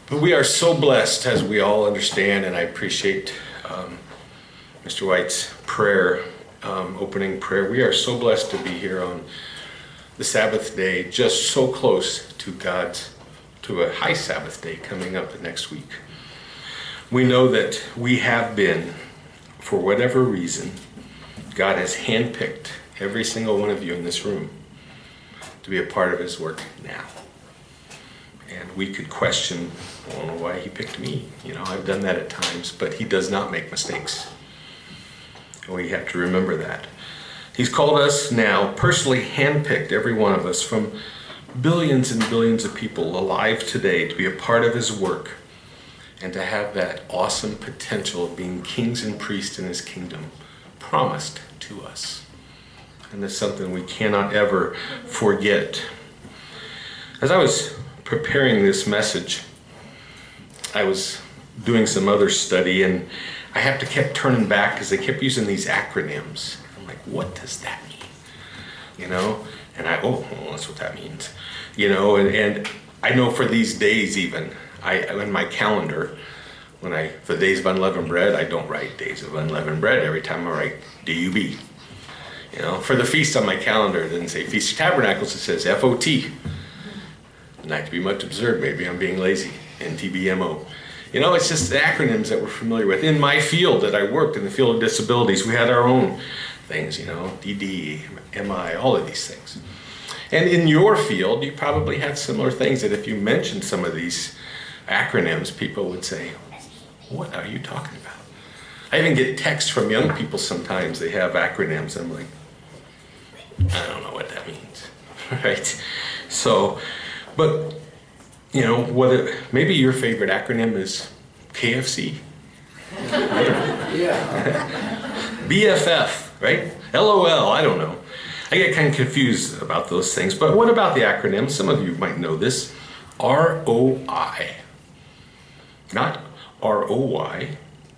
But we are so blessed, as we all understand, and I appreciate Mr. White's prayer, opening prayer. We are so blessed to be here on the Sabbath day, just so close to to a high Sabbath day coming up next week. We know that we have been, for whatever reason, God has handpicked every single one of you in this room to be a part of His work now. And we could question, I don't know why He picked me. You know, I've done that at times, but He does not make mistakes. And we have to remember that. He's called us now, personally handpicked every one of us from billions and billions of people alive today to be a part of His work and to have that awesome potential of being kings and priests in His kingdom promised to us. And that's something we cannot ever forget. As I was preparing this message, I was doing some other study, and I have to keep turning back because they kept using these acronyms. I'm like, what does that mean? You know, and well, that's what that means. You know, and I know for these days even, in my calendar, for days of unleavened bread, I don't write days of unleavened bread. Every time I write DUB. You know, for the feast on my calendar, it doesn't say Feast of Tabernacles, it says FOT. Not to be much observed, maybe I'm being lazy. NTBMO. You know, it's just the acronyms that we're familiar with. In my field that I worked, in the field of disabilities, we had our own things, you know, DD, MI, all of these things. And in your field, you probably have similar things that if you mentioned some of these acronyms, people would say, what are you talking about? I even get texts from young people sometimes, they have acronyms. I'm like, I don't know what that means, right? So, but, you know, maybe your favorite acronym is KFC. Yeah. BFF, right? LOL, I don't know. I get kind of confused about those things, but what about the acronym? Some of you might know this. ROI. Not ROY.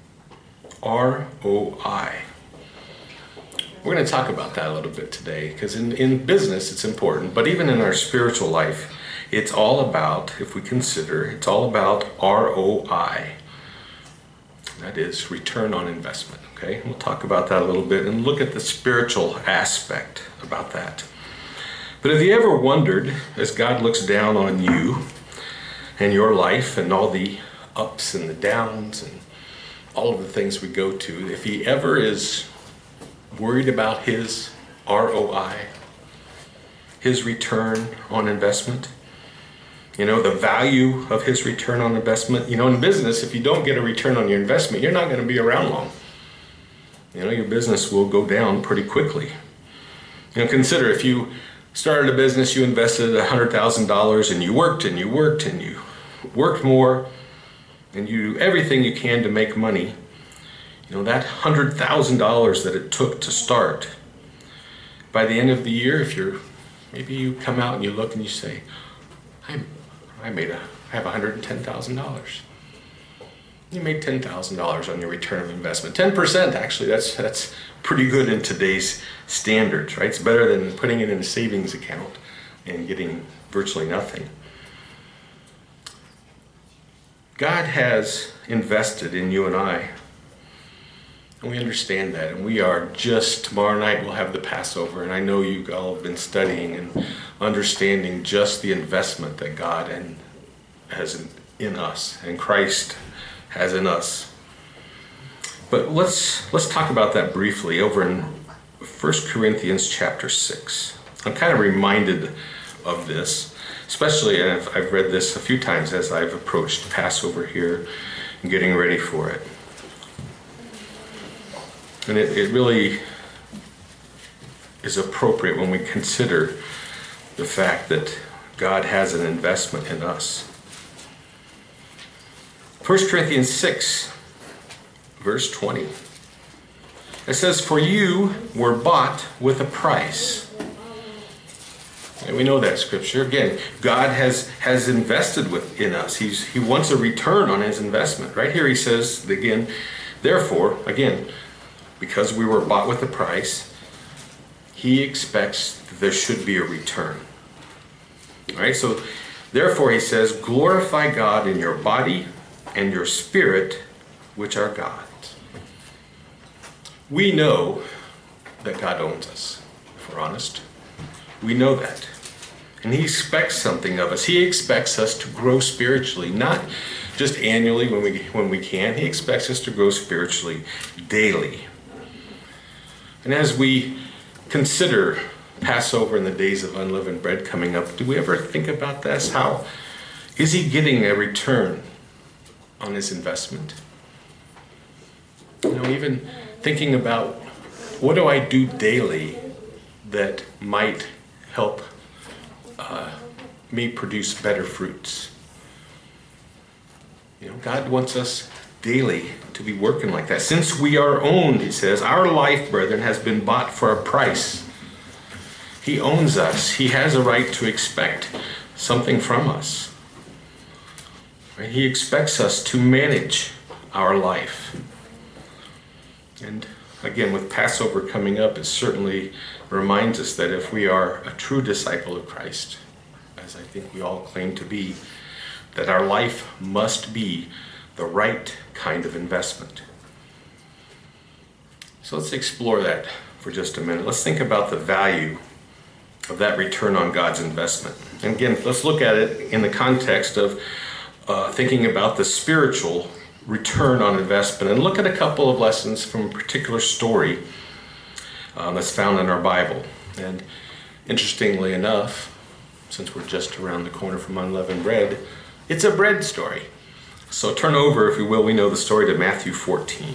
ROI. We're going to talk about that a little bit today, because in business it's important, but even in our spiritual life, it's all about, if we consider, it's all about ROI. That is return on investment, okay? We'll talk about that a little bit and look at the spiritual aspect about that. But have you ever wondered, as God looks down on you and your life and all the ups and the downs and all of the things we go to, if He ever is worried about His ROI, His return on investment? You know, the value of His return on investment. You know, in business, if you don't get a return on your investment, you're not going to be around long. You know, your business will go down pretty quickly. You know, consider if you started a business, you invested $100,000 and you worked and you worked and you worked more and you do everything you can to make money. You know, that $100,000 that it took to start, by the end of the year, maybe you come out and you look and you say, I have $110,000. You made $10,000 on your return of investment. 10%, actually, that's pretty good in today's standards, right? It's better than putting it in a savings account and getting virtually nothing. God has invested in you and I, and we understand that, and we are just, tomorrow night we'll have the Passover, and I know you all have been studying and understanding just the investment that God has in us, and Christ has in us. But let's talk about that briefly over in 1 Corinthians chapter 6. I'm kind of reminded of this, especially, and I've read this a few times as I've approached Passover here and getting ready for it. And it really is appropriate when we consider the fact that God has an investment in us. 1 Corinthians 6, verse 20. It says, "For you were bought with a price." And we know that scripture. Again, God has invested in us. He wants a return on His investment. Right here He says, again, therefore, again, because we were bought with a price, He expects that there should be a return. All right, so Therefore, he says, glorify God in your body and your spirit, which are God's. We know that God owns us, if we're honest. We know that. And he expects something of us. He expects us to grow spiritually, not just annually when we can. He expects us to grow spiritually daily. And as we consider Passover and the days of unleavened bread coming up, do we ever think about this? How is he getting a return on his investment? Even thinking about, what do I do daily that might help me produce better fruits? God wants us daily to be working like that. Since we are owned, he says, our life, brethren, has been bought for a price. He owns us. He has a right to expect something from us. Right? He expects us to manage our life. And again, with Passover coming up, it certainly reminds us that if we are a true disciple of Christ, as I think we all claim to be, that our life must be the right kind of investment. So let's explore that for just a minute. Let's think about the value of that return on God's investment. And again, let's look at it in the context of thinking about the spiritual return on investment, and look at a couple of lessons from a particular story that's found in our Bible. And interestingly enough, since we're just around the corner from unleavened bread, it's a bread story. So turn over, if you will, we know the story, to Matthew 14.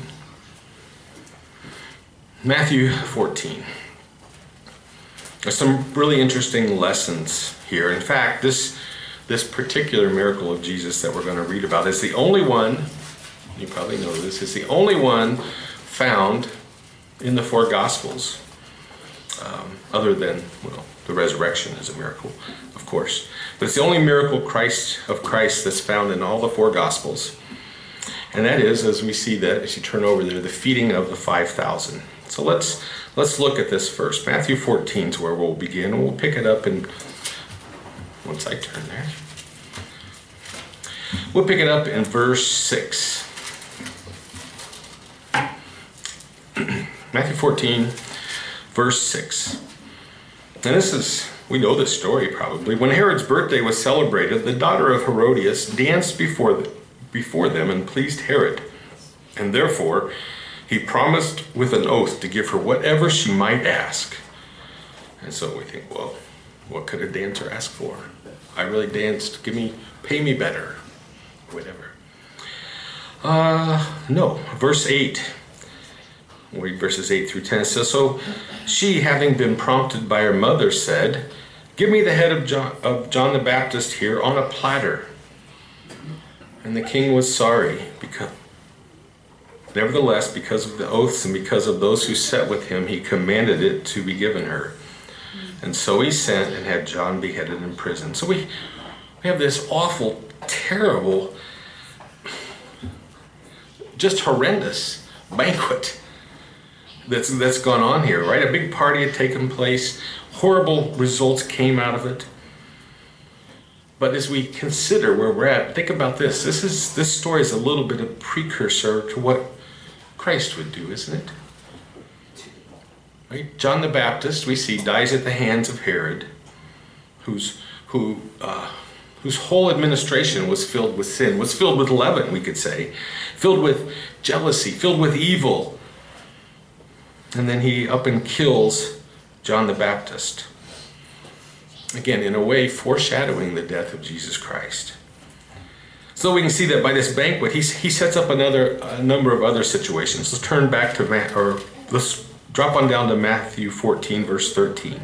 Matthew 14. There's some really interesting lessons here. In fact, this particular miracle of Jesus that we're going to read about is the only one, you probably know this, is the only one found in the four Gospels, other than, the resurrection is a miracle, of course. But it's the only miracle of Christ that's found in all the four Gospels. And that is, as we see that, as you turn over there, the feeding of the 5,000. So let's look at this first. Matthew 14 is where we'll begin, and we'll pick it up in, once I turn there, we'll pick it up in verse 6. Matthew 14, verse 6. And this is, we know this story probably. When Herod's birthday was celebrated, the daughter of Herodias danced before them and pleased Herod. And therefore, he promised with an oath to give her whatever she might ask. And so we think, well, what could a dancer ask for? I really danced, pay me better, whatever. No, verse 8. We'll read verses 8 through 10. It says, so she, having been prompted by her mother, said, give me the head of John the Baptist here on a platter. And the king was sorry, nevertheless, because of the oaths and because of those who sat with him, he commanded it to be given her. And so he sent and had John beheaded in prison. So we have this awful, terrible, just horrendous banquet that's gone on here, right? A big party had taken place. Horrible results came out of it. But as we consider where we're at, think about this. This story is a little bit of precursor to what Christ would do, isn't it? Right? John the Baptist, we see, dies at the hands of Herod, whose whole administration was filled with sin, was filled with leaven, we could say, filled with jealousy, filled with evil. And then he up and kills John the Baptist. Again, in a way, foreshadowing the death of Jesus Christ. So we can see that by this banquet, he sets up a number of other situations. Let's turn back to, let's drop on down to Matthew 14, verse 13.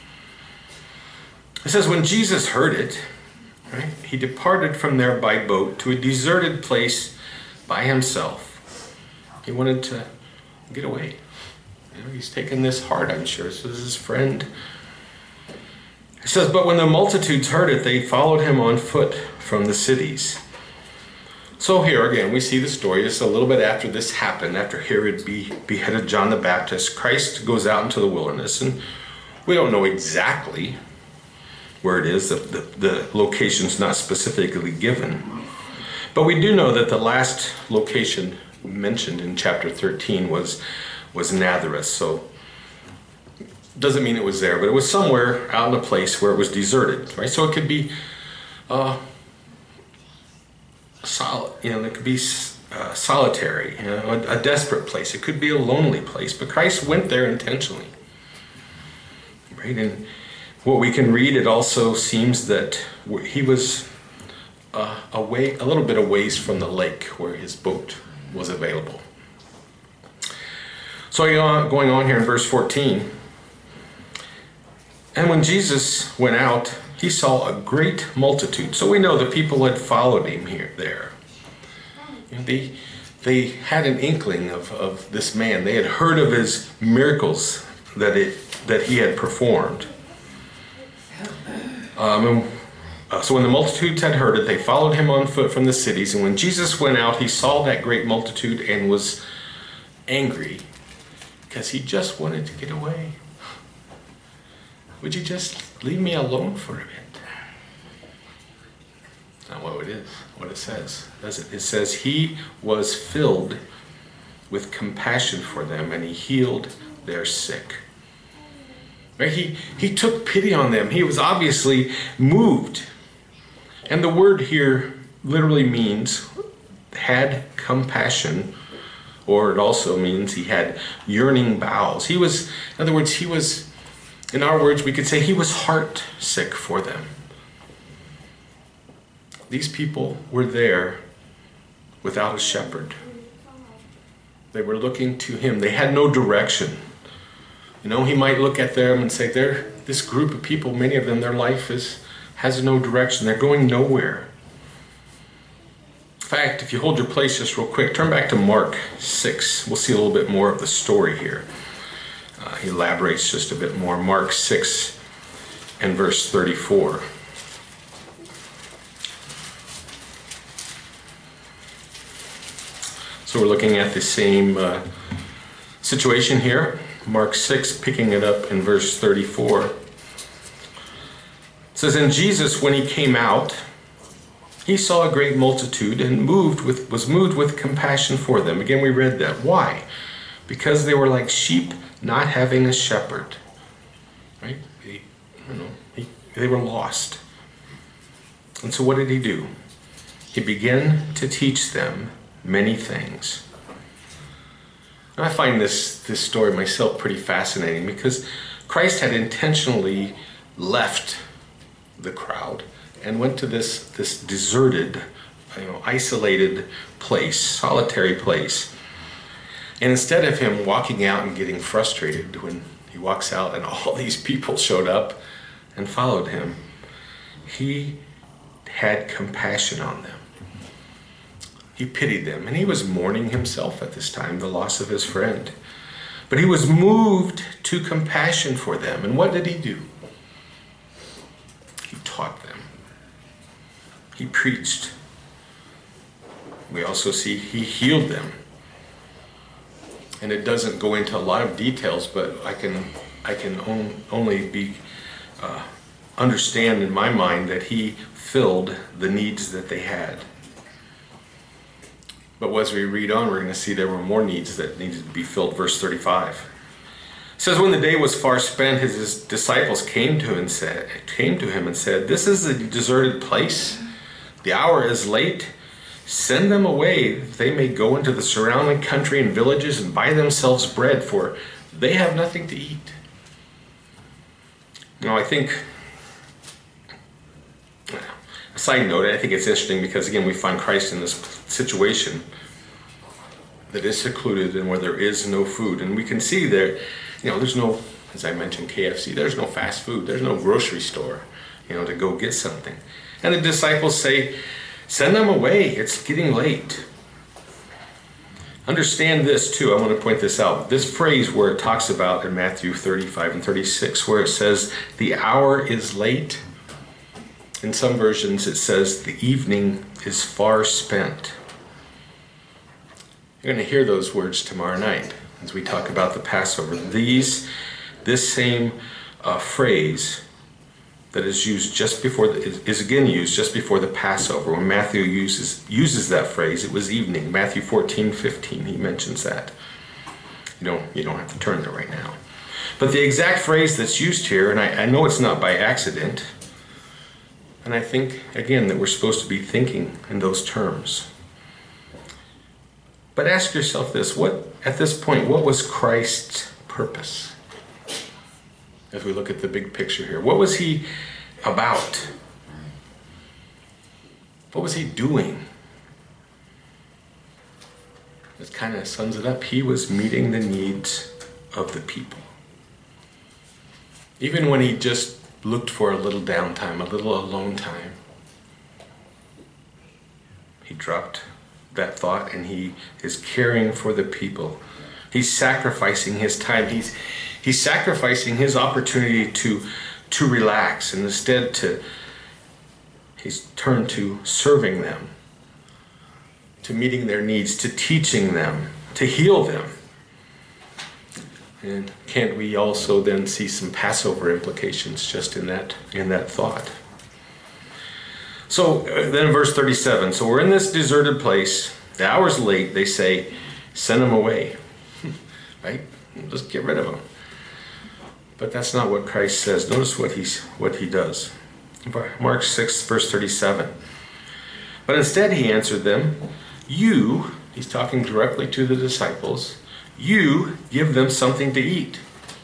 It says, when Jesus heard it, right, he departed from there by boat to a deserted place by himself. He wanted to get away. He's taken this hard, I'm sure. This is his friend. It says, but when the multitudes heard it, they followed him on foot from the cities. So here again, we see the story. Just a little bit after this happened, after Herod beheaded John the Baptist, Christ goes out into the wilderness. And we don't know exactly where it is. The location's not specifically given. But we do know that the last location mentioned in chapter 13 was Nazareth. So doesn't mean it was there, but it was somewhere out in a place where it was deserted, right? So it could be it could be solitary, a desperate place. It could be a lonely place, but Christ went there intentionally, right? And what we can read, it also seems that he was a little bit a ways from the lake where his boat was available. So going on here in verse 14, and when Jesus went out, he saw a great multitude. So we know the people had followed him there. They had an inkling of this man. They had heard of his miracles that he had performed. So when the multitudes had heard it, they followed him on foot from the cities. And when Jesus went out, he saw that great multitude and was angry because he just wanted to get away. Would you just leave me alone for a bit? That's not what it says, does it? It says he was filled with compassion for them and he healed their sick. Right? He took pity on them. He was obviously moved. And the word here literally means had compassion, or it also means he had yearning bowels. In other words, in our words, we could say he was heart sick for them. These people were there without a shepherd. They were looking to him. They had no direction. He might look at them and say, this group of people, many of them, their life has no direction. They're going nowhere. In fact, if you hold your place just real quick, turn back to Mark 6. We'll see a little bit more of the story here. He elaborates just a bit more. Mark 6 and verse 34. So we're looking at the same situation here. Mark 6, picking it up in verse 34. It says, and Jesus, when he came out, he saw a great multitude and was moved with compassion for them. Again, we read that. Why? Because they were like sheep not having a shepherd. Right? They were lost. And so what did he do? He began to teach them many things. And I find this story myself pretty fascinating because Christ had intentionally left the crowd and went to this deserted, isolated place, solitary place. And instead of him walking out and getting frustrated when he walks out and all these people showed up and followed him, he had compassion on them. He pitied them, and he was mourning himself at this time, the loss of his friend. But he was moved to compassion for them. And what did he do? He taught them. He preached. We also see he healed them. And it doesn't go into a lot of details, but I can only understand in my mind that he filled the needs that they had. But as we read on, we're going to see there were more needs that needed to be filled. Verse 35 it says, when the day was far spent, his disciples came to him and said, this is a deserted place. The hour is late. Send them away that they may go into the surrounding country and villages and buy themselves bread, for they have nothing to eat. I think, a side note, I think it's interesting because, again, we find Christ in this situation that is secluded and where there is no food. And we can see there, there's no, as I mentioned, KFC, there's no fast food, there's no grocery store, to go get something. And the disciples say, send them away, it's getting late. Understand this too, I want to point this out. This phrase where it talks about in Matthew 35 and 36, where it says, the hour is late. In some versions it says, the evening is far spent. You're going to hear those words tomorrow night as we talk about the Passover. This same phrase that is used just before is again used just before the Passover. When Matthew uses that phrase, it was evening. Matthew 14:15, he mentions that. You don't have to turn there right now. But the exact phrase that's used here, and I know it's not by accident, and I think, again, that we're supposed to be thinking in those terms. But ask yourself this, at this point, what was Christ's purpose? As we look at the big picture here, what was he about? What was he doing? This kind of sums it up. He was meeting the needs of the people. Even when he just looked for a little downtime, a little alone time, he dropped that thought and he is caring for the people. He's sacrificing his time. He's sacrificing his opportunity to relax, and instead he's turned to serving them, to meeting their needs, to teaching them, to heal them. And can't we also then see some Passover implications just in that thought? So then in verse 37, so we're in this deserted place, the hour's late, they say, send him away, right? Just get rid of him. But that's not what Christ says. Notice what he does. Mark 6, verse 37. But instead he answered them, he's talking directly to the disciples, you give them something to eat.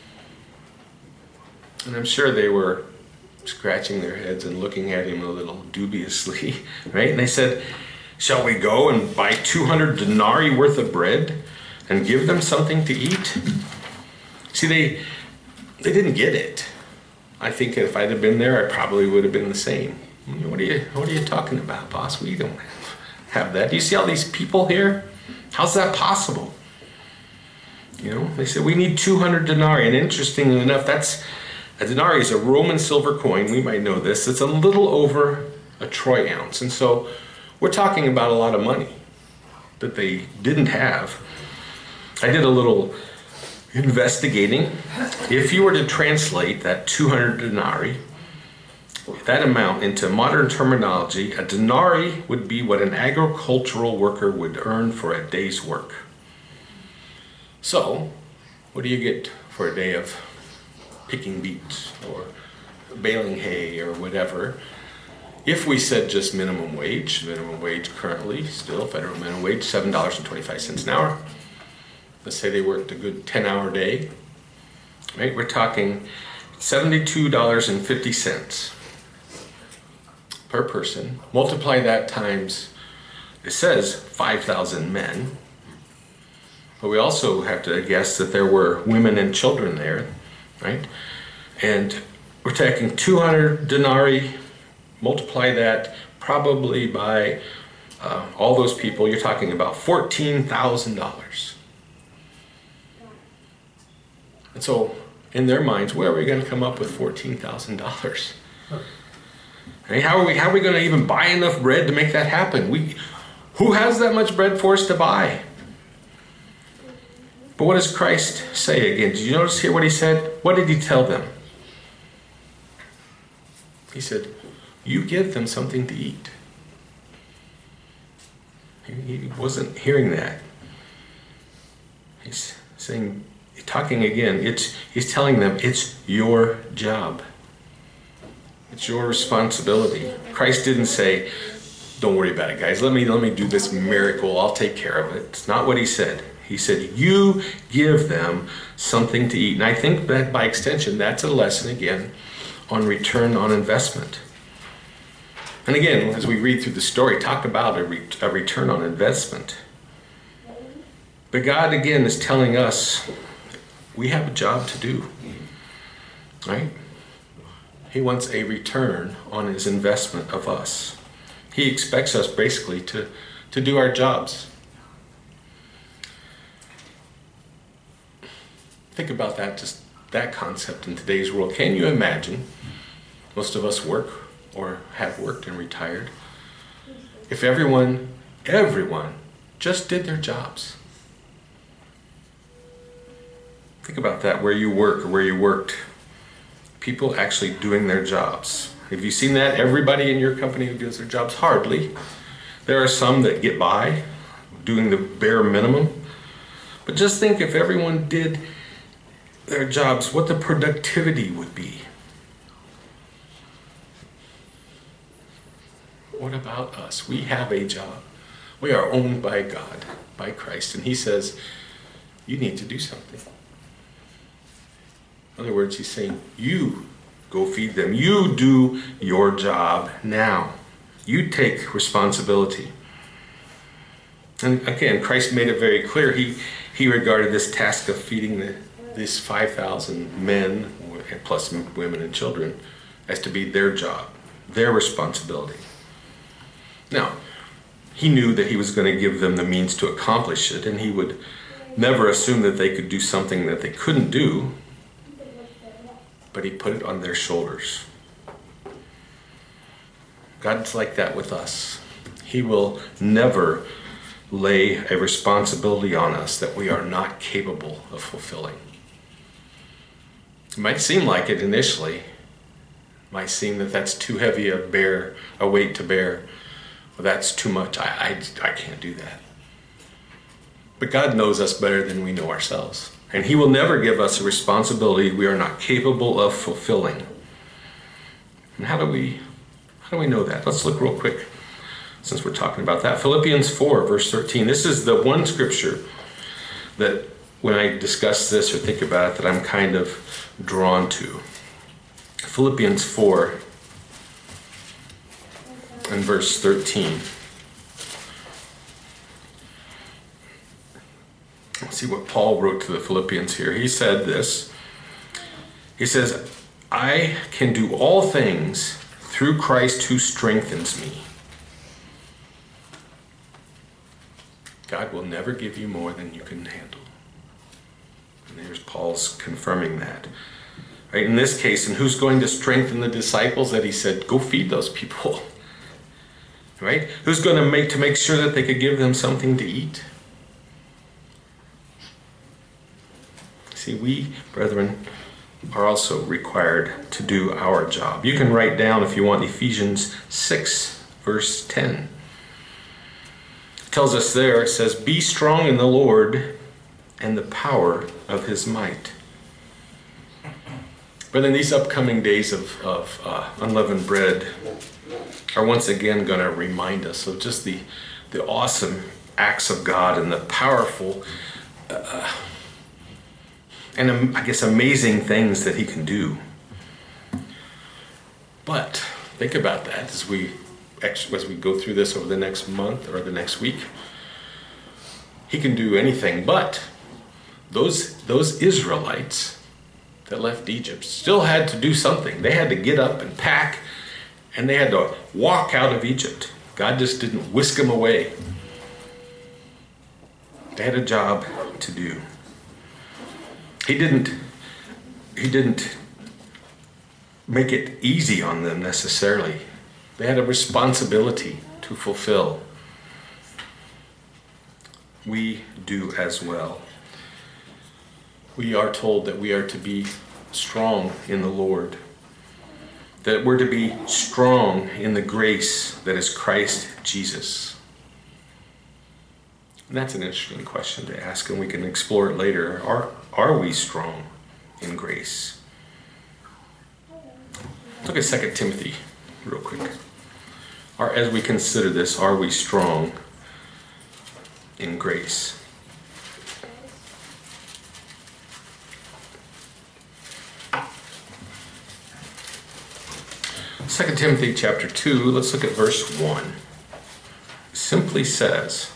And I'm sure they were scratching their heads and looking at him a little dubiously, right? And they said, shall we go and buy 200 denarii worth of bread and give them something to eat? See, they didn't get it. I think if I'd have been there, I probably would have been the same. What are you talking about, boss? We don't have that. Do you see all these people here? How's that possible? They said, we need 200 denarii. And interestingly enough, a denarii is a Roman silver coin. We might know this. It's a little over a troy ounce. And so we're talking about a lot of money that they didn't have. I did a little investigating. If you were to translate that 200 denarii, that amount into modern terminology, a denarii would be what an agricultural worker would earn for a day's work. So, what do you get for a day of picking beets or baling hay or whatever? If we said just minimum wage currently, still federal minimum wage, $7.25 an hour. Let's say they worked a good 10-hour day, right? We're talking $72.50 per person. Multiply that times, it says 5,000 men. But we also have to guess that there were women and children there, right? And we're taking 200 denarii, multiply that probably by all those people, you're talking about $14,000. And so, in their minds, where are we going to come up with $14,000? Right? How are we going to even buy enough bread to make that happen? Who has that much bread for us to buy? But what does Christ say again? Did you notice here what he said? What did he tell them? He said, you give them something to eat. He wasn't hearing that. He's saying, talking again, he's telling them it's your job. It's your responsibility. Christ didn't say, don't worry about it, guys. Let me do this miracle. I'll take care of it. It's not what he said. He said, you give them something to eat. And I think that by extension, that's a lesson again on return on investment. And again, as we read through the story, talk about a return on investment. But God, again, is telling us we have a job to do, right? He wants a return on his investment of us. He expects us basically to do our jobs. Think about that, just that concept in today's world. Can you imagine, most of us work or have worked and retired, if everyone just did their jobs? Think about that, where you work or where you worked. people actually doing their jobs. Have you seen that? Everybody in your company who does their jobs? Hardly. There are some that get by doing the bare minimum. But just think if everyone did their jobs, what the productivity would be. What about us? We have a job. We are owned by God, by Christ. And he says, you need to do something. In other words, he's saying, you go feed them. You do your job now. You take responsibility. And again, Christ made it very clear. He regarded this task of feeding these 5,000 men, plus women and children, as to be their job, their responsibility. Now, he knew that he was going to give them the means to accomplish it, and he would never assume that they could do something that they couldn't do, but he put it on their shoulders. God's like that with us. He will never lay a responsibility on us that we are not capable of fulfilling. It might seem like it initially. It might seem that that's too heavy a weight to bear. Well, that's too much. I can't do that. But God knows us better than we know ourselves. And he will never give us a responsibility we are not capable of fulfilling. And how do we know that? Let's look real quick, since we're talking about that. Philippians 4, verse 13. This is the one scripture that when I discuss this or think about it that I'm kind of drawn to. Philippians 4 and verse 13. Let's see what Paul wrote to the Philippians here. He said this. He says, I can do all things through Christ who strengthens me. God will never give you more than you can handle. And there's Paul's confirming that. Right, in this case, and who's going to strengthen the disciples that he said, go feed those people? Right? Who's going to make sure that they could give them something to eat? See, we, brethren, are also required to do our job. You can write down, if you want, Ephesians 6, verse 10. It tells us there, it says, be strong in the Lord and the power of his might. But in these upcoming days of unleavened bread are once again going to remind us of just the awesome acts of God and the powerful and I guess amazing things that he can do. But think about that as we go through this over the next month or the next week. He can do anything, but those Israelites that left Egypt still had to do something. They had to get up and pack, and they had to walk out of Egypt. God just didn't whisk them away. They had a job to do. He didn't make it easy on them necessarily. They had a responsibility to fulfill. We do as well. We are told that we are to be strong in the Lord, that we're to be strong in the grace that is Christ Jesus. And that's an interesting question to ask, and we can explore it later. Are we strong in grace? Look at 2 Timothy real quick. As we consider this, are we strong in grace? Second Timothy chapter 2, let's look at verse 1. It simply says,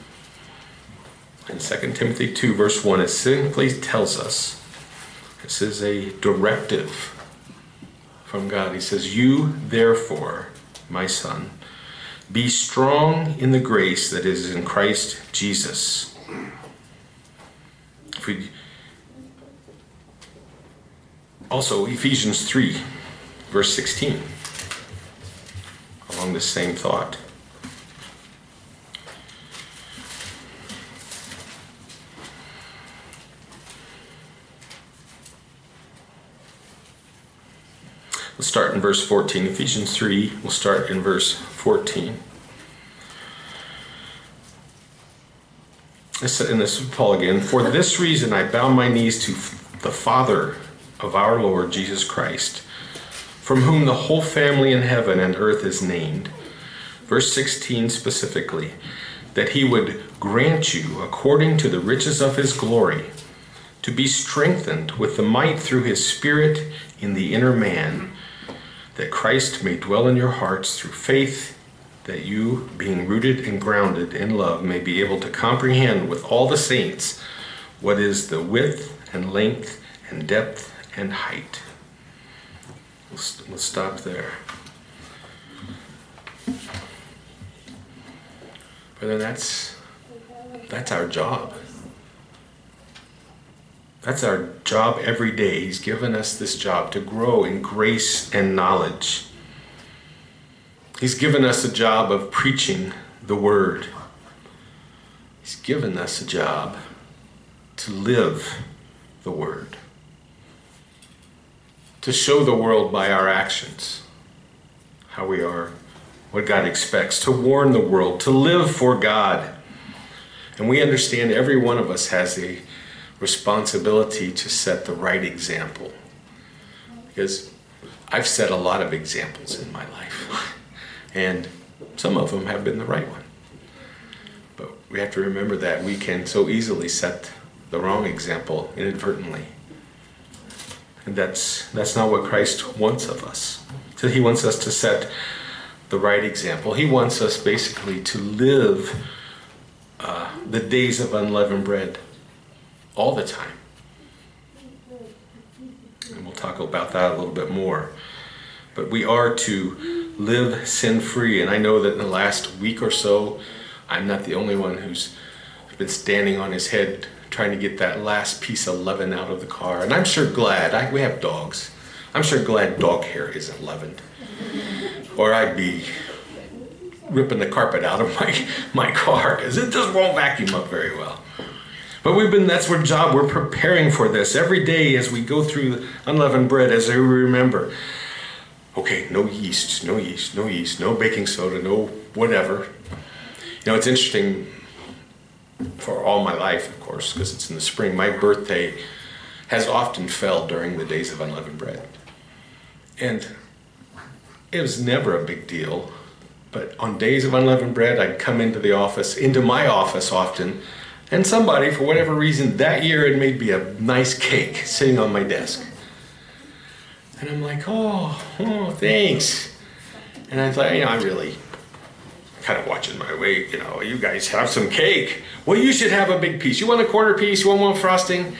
in 2 Timothy 2, verse 1, it simply tells us, this is a directive from God. He says, you, therefore, my son, be strong in the grace that is in Christ Jesus. Also, Ephesians 3, verse 16, along the same thought. Let's start in verse 14. Ephesians 3, we'll start in verse 14. And this is Paul again. For this reason I bow my knees to the Father of our Lord Jesus Christ, from whom the whole family in heaven and earth is named. Verse 16 specifically, that he would grant you, according to the riches of his glory, to be strengthened with the might through his Spirit in the inner man, that Christ may dwell in your hearts through faith, that you, being rooted and grounded in love, may be able to comprehend with all the saints what is the width and length and depth and height. We'll stop there. Brother, that's our job. That's our job every day. He's given us this job to grow in grace and knowledge. He's given us a job of preaching the word. He's given us a job to live the word. To show the world by our actions how we are, what God expects. To warn the world, to live for God. And we understand every one of us has a responsibility to set the right example, because I've set a lot of examples in my life and some of them have been the right one, but we have to remember that we can so easily set the wrong example inadvertently, and that's not what Christ wants of us. So he wants us to set the right example. He wants us basically to live the days of unleavened bread all the time. And we'll talk about that a little bit more. But we are to live sin-free. And I know that in the last week or so, I'm not the only one who's been standing on his head trying to get that last piece of leaven out of the car. And I'm sure glad, we have dogs, I'm sure glad dog hair isn't leavened. Or I'd be ripping the carpet out of my car, because it just won't vacuum up very well. But that's our job. We're preparing for this every day as we go through unleavened bread, as we remember, okay, no yeast, no yeast, no yeast, no baking soda, no whatever. You know, it's interesting, for all my life, of course, because it's in the spring, my birthday has often fell during the days of unleavened bread. And it was never a big deal, but on days of unleavened bread, I'd come into my office often, and somebody, for whatever reason, that year had made me a nice cake sitting on my desk. And I'm like, oh, thanks. And I thought, I'm really kind of watching my weight, you guys have some cake. Well, you should have a big piece. You want a quarter piece? You want more frosting?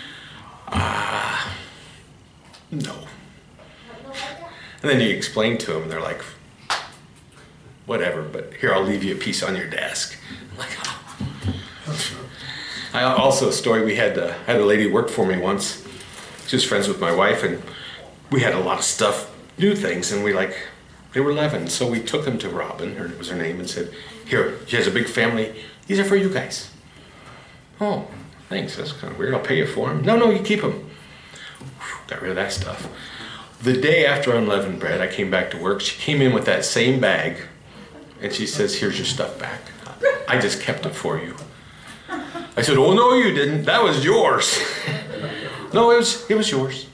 No. And then you explain to them, and they're like, whatever, but here, I'll leave you a piece on your desk. I'm like, oh. Also, a story, I had a lady work for me once. She was friends with my wife, and we had a lot of stuff, new things, and they were leavened. So we took them to Robin, was her name, and said, here, she has a big family. These are for you guys. Oh, thanks, that's kind of weird. I'll pay you for them. No, you keep them. Got rid of that stuff. The day after unleavened bread, I came back to work. She came in with that same bag, and she says, here's your stuff back. I just kept it for you. I said, oh, no, you didn't. That was yours. No, it was yours.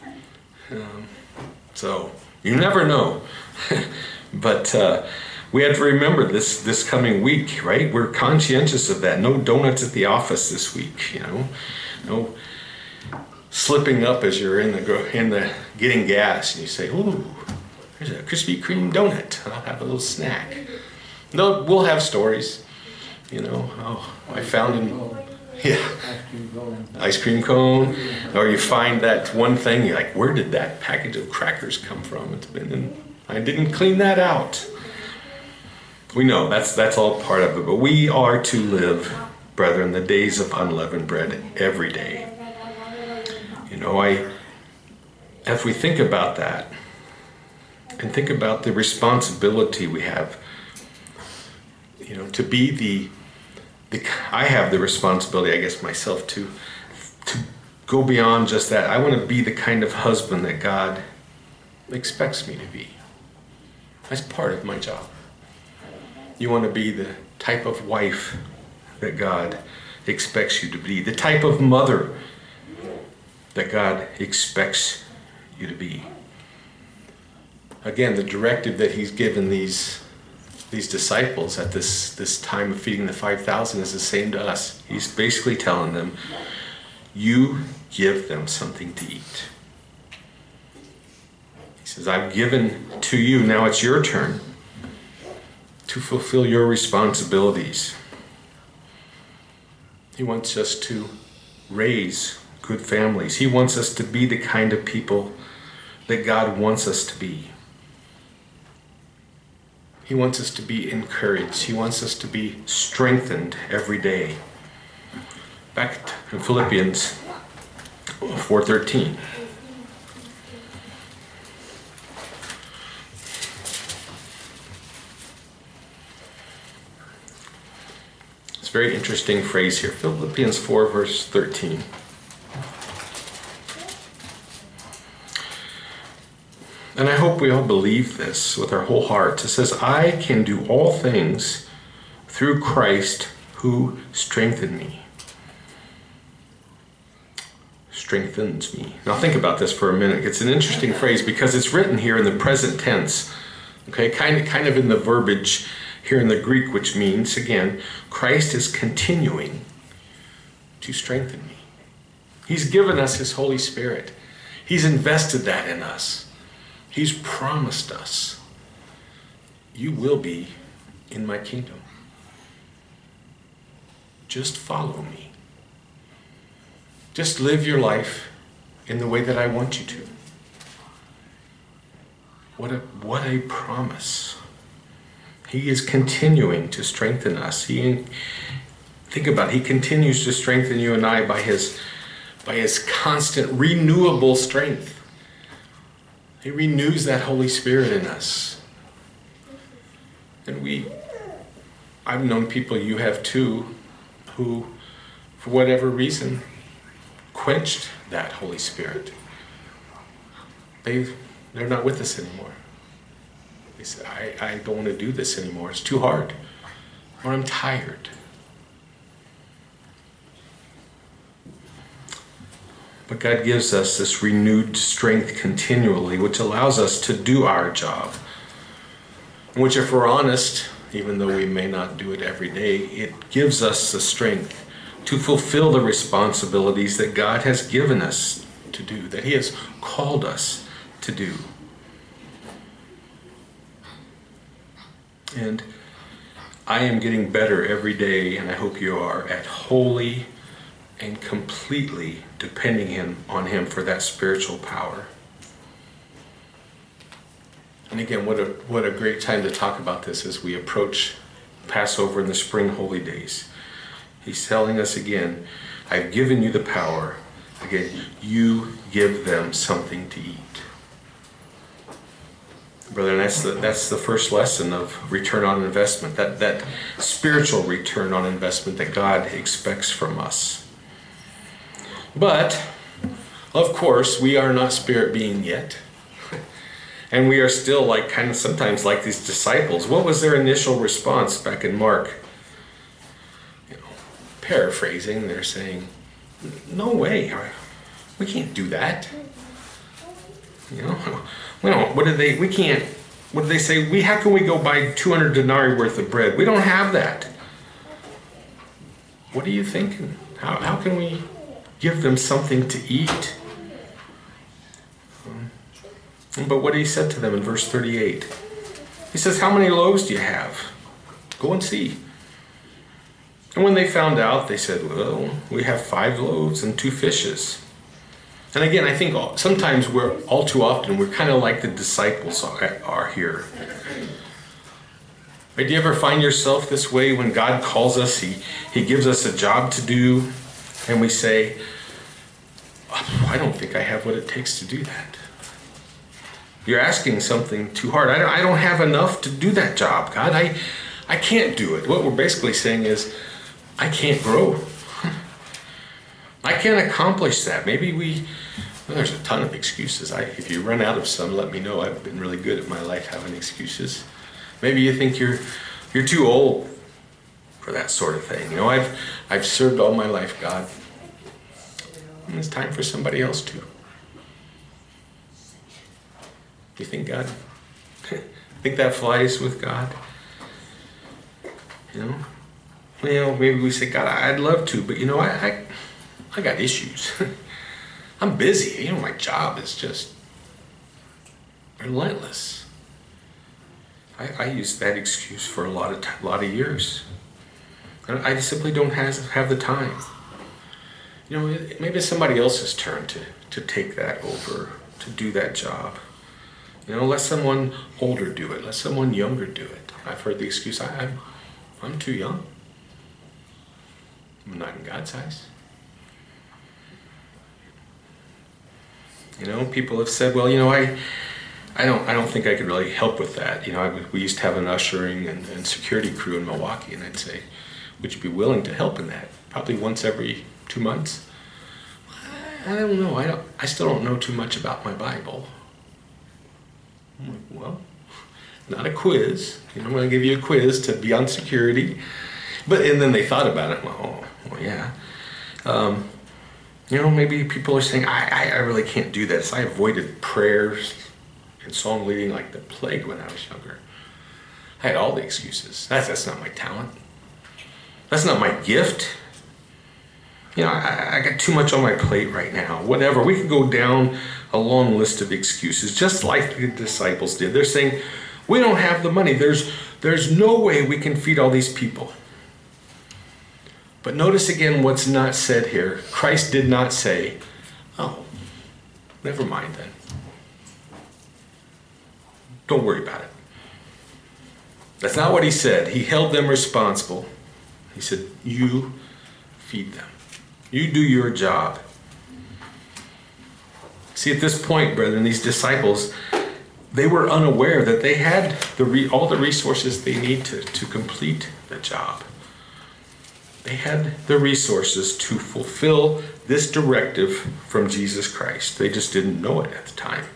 So you never know. But we have to remember this coming week, right? We're conscientious of that. No donuts at the office this week, No slipping up as you're in the getting gas and you say, ooh, there's a Krispy Kreme donut. I'll have a little snack. No, we'll have stories. I found ice cream cone, or you find that one thing, you're like, where did that package of crackers come from? I didn't clean that out. We know that's all part of it, but we are to live, brethren, the days of unleavened bread every day. As we think about that, and think about the responsibility we have, to be I have the responsibility, I guess, myself to go beyond just that. I want to be the kind of husband that God expects me to be. That's part of my job. You want to be the type of wife that God expects you to be, the type of mother that God expects you to be. Again, the directive that he's given these disciples at this time of feeding the 5,000 is the same to us. He's basically telling them, you give them something to eat. He says, I've given to you, now it's your turn to fulfill your responsibilities. He wants us to raise good families. He wants us to be the kind of people that God wants us to be. He wants us to be encouraged. He wants us to be strengthened every day. Back in Philippians 4:13. It's a very interesting phrase here. Philippians 4 verse 13. And I hope we all believe this with our whole hearts. It says, I can do all things through Christ who strengthens me. Now think about this for a minute. It's an interesting phrase because it's written here in the present tense. Okay, kind of in the verbiage here in the Greek, which means, again, Christ is continuing to strengthen me. He's given us his Holy Spirit. He's invested that in us. He's promised us, you will be in my kingdom. Just follow me. Just live your life in the way that I want you to. What a promise. He is continuing to strengthen us. Think about it, he continues to strengthen you and I by his constant renewable strength. He renews that Holy Spirit in us. And I've known people, you have too, who, for whatever reason, quenched that Holy Spirit. They're not with us anymore. They say, I don't want to do this anymore. It's too hard. Or I'm tired. But God gives us this renewed strength continually, which allows us to do our job. Which, if we're honest, even though we may not do it every day, it gives us the strength to fulfill the responsibilities that God has given us to do, that he has called us to do. And I am getting better every day, and I hope you are, at wholly and completely depending on him for that spiritual power. And again, what a great time to talk about this as we approach Passover and the spring holy days. He's telling us again, I've given you the power. Again, you give them something to eat. Brother, and that's the first lesson of return on investment, that spiritual return on investment that God expects from us. But, of course, we are not spirit being yet. And we are still kind of sometimes like these disciples. What was their initial response back in Mark? Paraphrasing, they're saying, no way, we can't do that. What did they say? How can we go buy 200 denarii worth of bread? We don't have that. What are you thinking? How can we give them something to eat? But what he said to them in verse 38, he says, how many loaves do you have? Go and see. And when they found out, they said, well, we have 5 loaves and 2 fishes. And again, I think sometimes all too often, we're kind of like the disciples are here. Do you ever find yourself this way when God calls us, he gives us a job to do, and we say, I don't think I have what it takes to do that. You're asking something too hard. I don't have enough to do that job, God. I can't do it. What we're basically saying is, I can't grow. I can't accomplish that. Maybe Well, there's a ton of excuses. If you run out of some, let me know. I've been really good at my life having excuses. Maybe you think you're too old for that sort of thing. You know, I've served all my life, God. And it's time for somebody else to. You think God? Think that flies with God? You know, maybe we say, God, I'd love to, but you know, I got issues. I'm busy. You know, my job is just relentless. I used that excuse for a lot of years. I simply don't have the time. You know, maybe it's somebody else's turn to take that over, to do that job. You know, let someone older do it. Let someone younger do it. I've heard the excuse, I'm too young. I'm not in God's eyes. You know, people have said, well, you know, I don't think I could really help with that. You know, we used to have an ushering and security crew in Milwaukee, and I'd say, would you be willing to help in that? Probably once every 2 months. I don't know. I still don't know too much about my Bible. I'm like, well, not a quiz. You know, I'm going to give you a quiz to be on security. And then they thought about it. Well, yeah. You know, maybe people are saying, I really can't do this. I avoided prayers and song leading like the plague when I was younger. I had all the excuses. That's not my talent. That's not my gift. You know, I got too much on my plate right now. Whatever. We could go down a long list of excuses, just like the disciples did. They're saying, we don't have the money. There's no way we can feed all these people. But notice again what's not said here. Christ did not say, oh, never mind then. Don't worry about it. That's not what he said. He held them responsible. He said, you feed them. You do your job. See, at this point, brethren, these disciples, they were unaware that they had all the resources they need to complete the job. They had the resources to fulfill this directive from Jesus Christ. They just didn't know it at the time.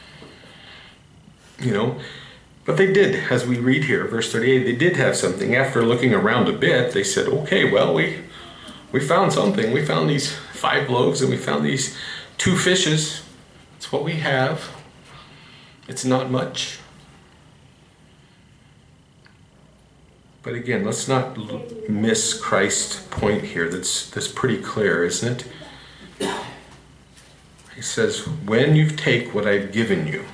You know, but they did, as we read here, verse 38, they did have something. After looking around a bit, they said, okay, well, we found something. We found these 5 loaves and we found these 2 fishes. It's what we have. It's not much. But again, let's not miss Christ's point here. That's pretty clear, isn't it? He says, when you take what I've given you,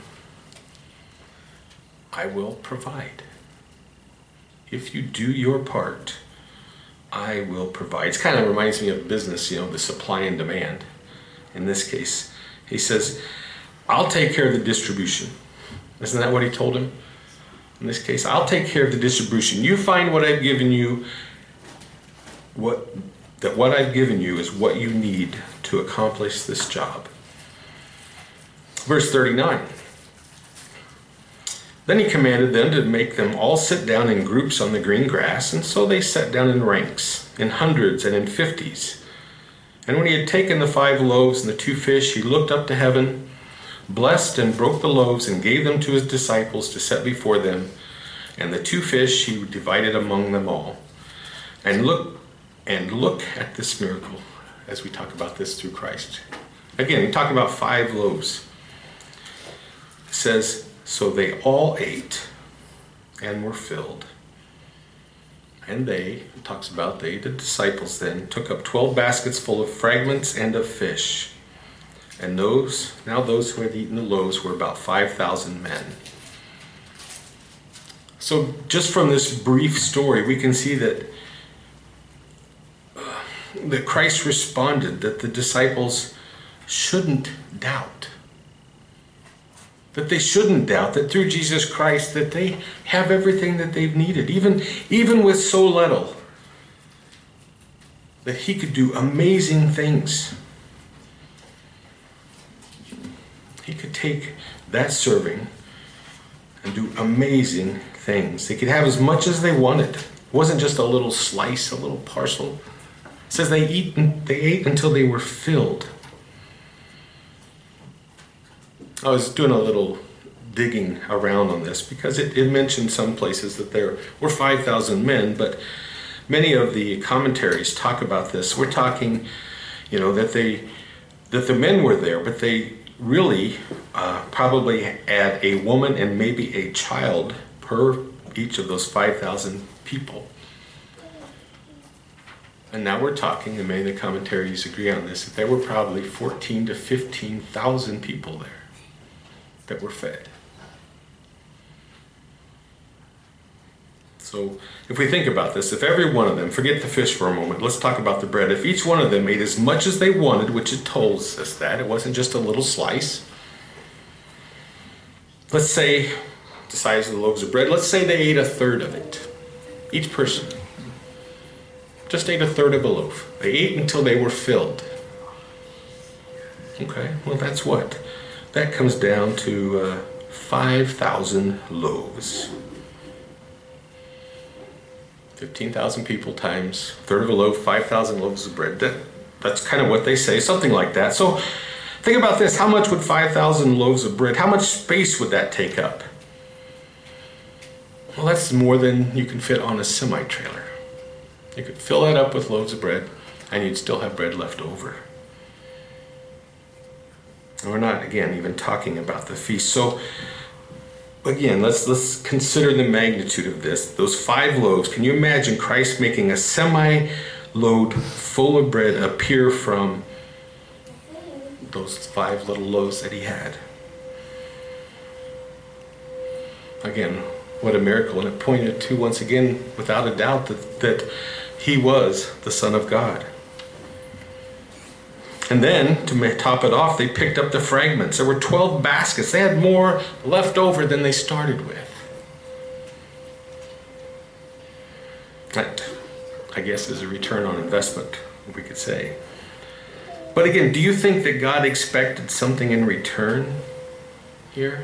I will provide. If you do your part, I will provide. It kind of reminds me of business, you know, the supply and demand. In this case, he says, I'll take care of the distribution. Isn't that what he told him? In this case, I'll take care of the distribution. You find what I've given you, what I've given you is what you need to accomplish this job. Verse 39. Then he commanded them to make them all sit down in groups on the green grass, and so they sat down in ranks, in hundreds and in 50s. And when he had taken the 5 loaves and the 2 fish, he looked up to heaven, blessed and broke the loaves and gave them to his disciples to set before them. And the 2 fish he divided among them all. And look at this miracle as we talk about this through Christ. Again, we talk about 5 loaves. It says, so they all ate and were filled. And the disciples then, took up 12 baskets full of fragments and of fish. And those who had eaten the loaves were about 5,000 men. So just from this brief story, we can see that Christ responded that the disciples shouldn't doubt. That they shouldn't doubt that through Jesus Christ that they have everything that they've needed, even with so little, that he could do amazing things. He could take that serving and do amazing things. They could have as much as they wanted. It wasn't just a little slice, a little parcel. It says they ate until they were filled. I was doing a little digging around on this because it mentioned some places that there were 5,000 men, but many of the commentaries talk about this. We're talking, that the men were there, but they really probably had a woman and maybe a child per each of those 5,000 people. And now we're talking, and many of the commentaries agree on this, that there were probably 14 to 15,000 people there that were fed. So if we think about this, if every one of them, forget the fish for a moment, let's talk about the bread. If each one of them ate as much as they wanted, which it tells us that, it wasn't just a little slice. Let's say the size of the loaves of bread, let's say they ate a third of it. Each person just ate a third of a loaf. They ate until they were filled. Okay, well that's what? That comes down to 5,000 loaves. 15,000 people times a third of a loaf, 5,000 loaves of bread. That's kind of what they say, something like that. So think about this. How much would 5,000 loaves of bread, how much space would that take up? Well, that's more than you can fit on a semi-trailer. You could fill that up with loaves of bread and you'd still have bread left over. And we're not, again, even talking about the feast. So again, let's consider the magnitude of this. Those 5 loaves, can you imagine Christ making a semi-load full of bread appear from those 5 little loaves that he had? Again, what a miracle. And it pointed to, once again, without a doubt, that he was the Son of God. And then, to top it off, they picked up the fragments. There were 12 baskets. They had more left over than they started with. That, I guess, is a return on investment, we could say. But again, do you think that God expected something in return here?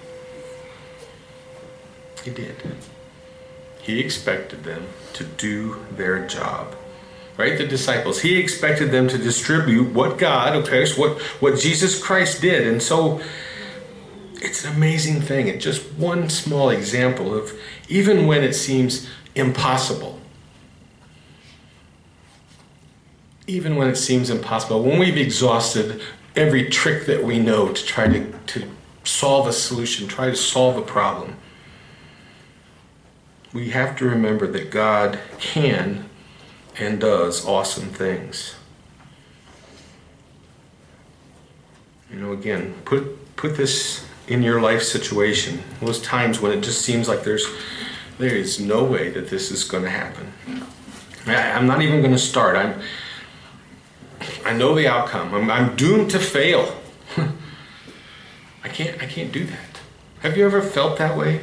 He did. He expected them to do their job. Right? The disciples. He expected them to distribute what God, okay, so what Jesus Christ did. And so it's an amazing thing. It's just one small example of, even when it seems impossible, even when it seems impossible, when we've exhausted every trick that we know to try to solve a solution, try to solve a problem, we have to remember that God can and does awesome things. Again, put this in your life situation. Those times when it just seems like there is no way that this is going to happen. I'm not even going to start. I know the outcome. I'm doomed to fail. I can't do that. Have you ever felt that way?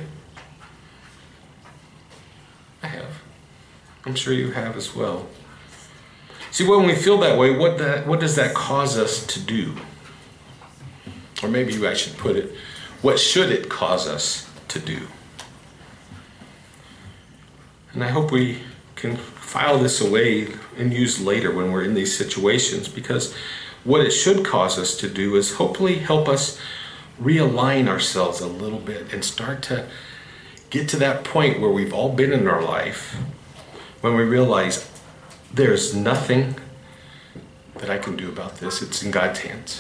I have. I'm sure you have as well. See, when we feel that way, what does that cause us to do? Or maybe I should put it, what should it cause us to do? And I hope we can file this away and use later when we're in these situations, because what it should cause us to do is hopefully help us realign ourselves a little bit and start to get to that point where we've all been in our life, when we realize there's nothing that I can do about this. It's in God's hands.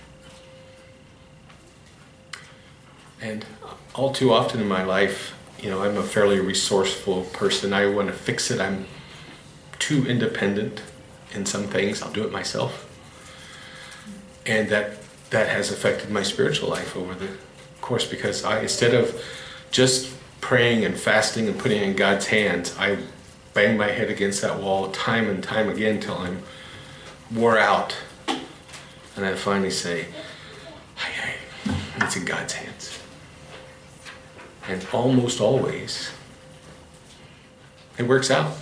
And all too often in my life, I'm a fairly resourceful person. I want to fix it. I'm too independent in some things. I'll do it myself. And that has affected my spiritual life over the course, because instead of just praying and fasting and putting it in God's hands, I bang my head against that wall time and time again till I'm wore out. And I finally say, hey, it's in God's hands. And almost always, it works out.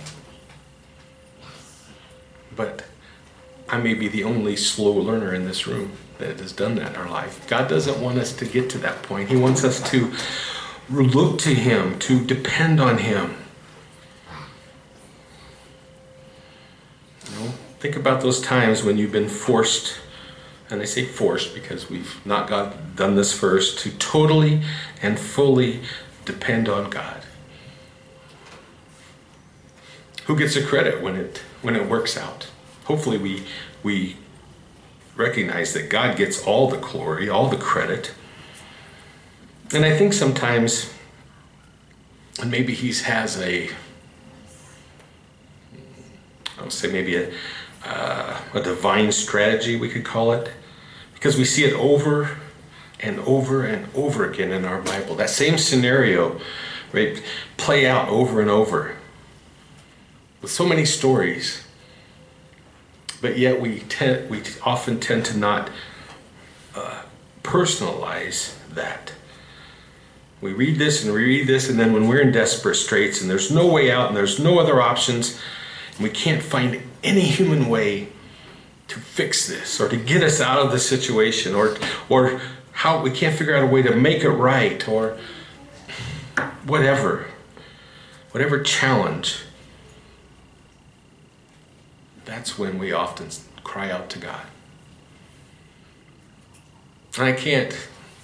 But I may be the only slow learner in this room that has done that in our life. God doesn't want us to get to that point. He wants us to look to Him, to depend on Him. Think about those times when you've been forced, and I say forced because we've not done this first, to totally and fully depend on God. Who gets the credit when it works out? Hopefully we recognize that God gets all the glory, all the credit. And I think sometimes, and maybe he has maybe a divine strategy, we could call it, because we see it over and over and over again in our Bible. That same scenario, right, play out over and over with so many stories, but yet we often tend to not personalize that. We read this and we read this, and then when we're in desperate straits and there's no way out and there's no other options, and we can't find any human way to fix this or to get us out of the situation, or how we can't figure out a way to make it right, or whatever challenge, that's when we often cry out to God. And I can't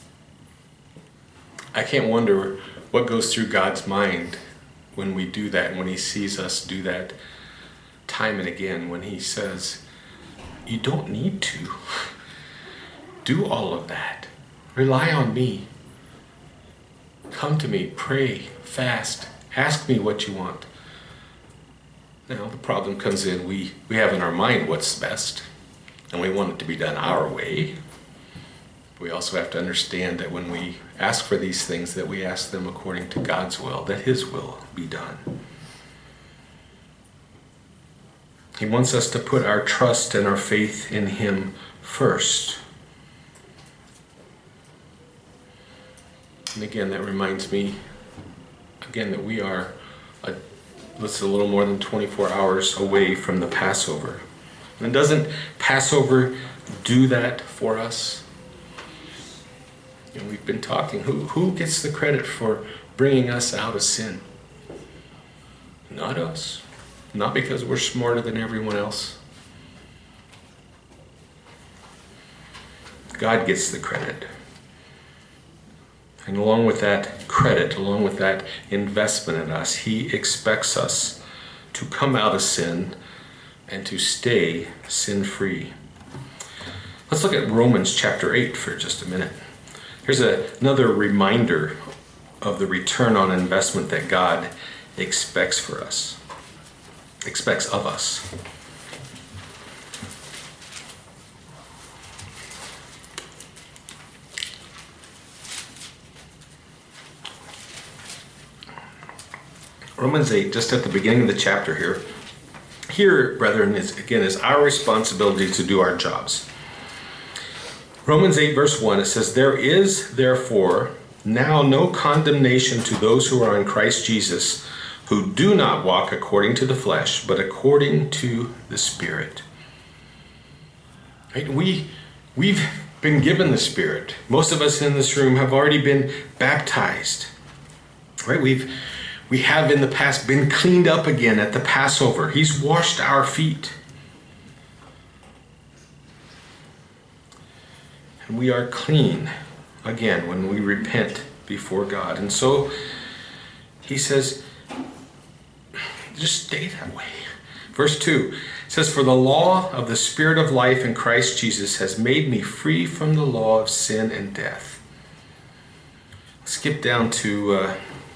wonder what goes through God's mind when we do that, and when he sees us do that time and again, when he says, you don't need to do all of that. Rely on me. Come to me, pray, fast, ask me what you want. Now the problem comes in, we have in our mind what's best, and we want it to be done our way. We also have to understand that when we ask for these things, that we ask them according to God's will, that his will be done. He wants us to put our trust and our faith in him first. And again, that reminds me, that we are a little more than 24 hours away from the Passover. And doesn't Passover do that for us? We've been talking, who gets the credit for bringing us out of sin? Not us. Not because we're smarter than everyone else. God gets the credit. And along with that credit, along with that investment in us, he expects us to come out of sin and to stay sin-free. Let's look at Romans chapter 8 for just a minute. Here's another reminder of the return on investment that God expects of us. Romans 8, just at the beginning of the chapter here. Here, brethren, is our responsibility to do our jobs. Romans 8, verse 1, it says, there is therefore now no condemnation to those who are in Christ Jesus, who do not walk according to the flesh, but according to the Spirit. Right? We've been given the Spirit. Most of us in this room have already been baptized. Right? We have in the past been cleaned up again at the Passover. He's washed our feet. And we are clean again when we repent before God. And so he says, just stay that way. Verse 2 says, for the law of the Spirit of life in Christ Jesus has made me free from the law of sin and death. Skip down to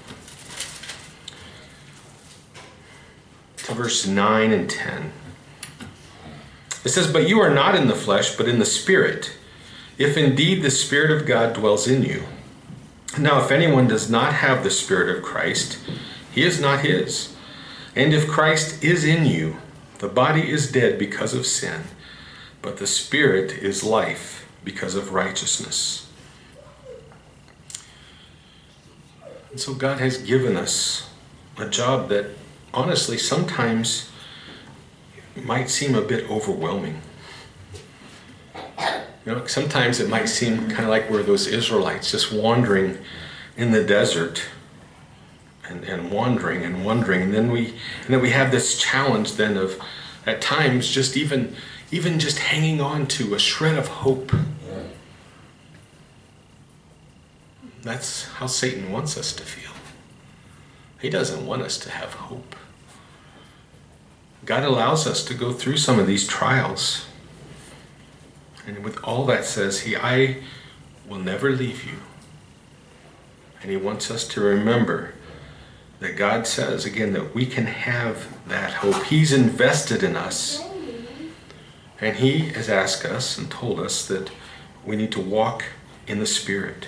verse 9 and 10. It says, but you are not in the flesh, but in the Spirit, if indeed the Spirit of God dwells in you. Now, if anyone does not have the Spirit of Christ, he is not his. And if Christ is in you, the body is dead because of sin, but the Spirit is life because of righteousness. And so God has given us a job that honestly sometimes might seem a bit overwhelming. Sometimes it might seem kind of like we're those Israelites just wandering in the desert and wandering and wandering, and then we have this challenge then of at times just even just hanging on to a shred of hope. That's how Satan wants us to feel. He doesn't want us to have hope. God allows us to go through some of these trials. And with all that says, I will never leave you. And he wants us to remember that God says, again, that we can have that hope. He's invested in us. And he has asked us and told us that we need to walk in the Spirit.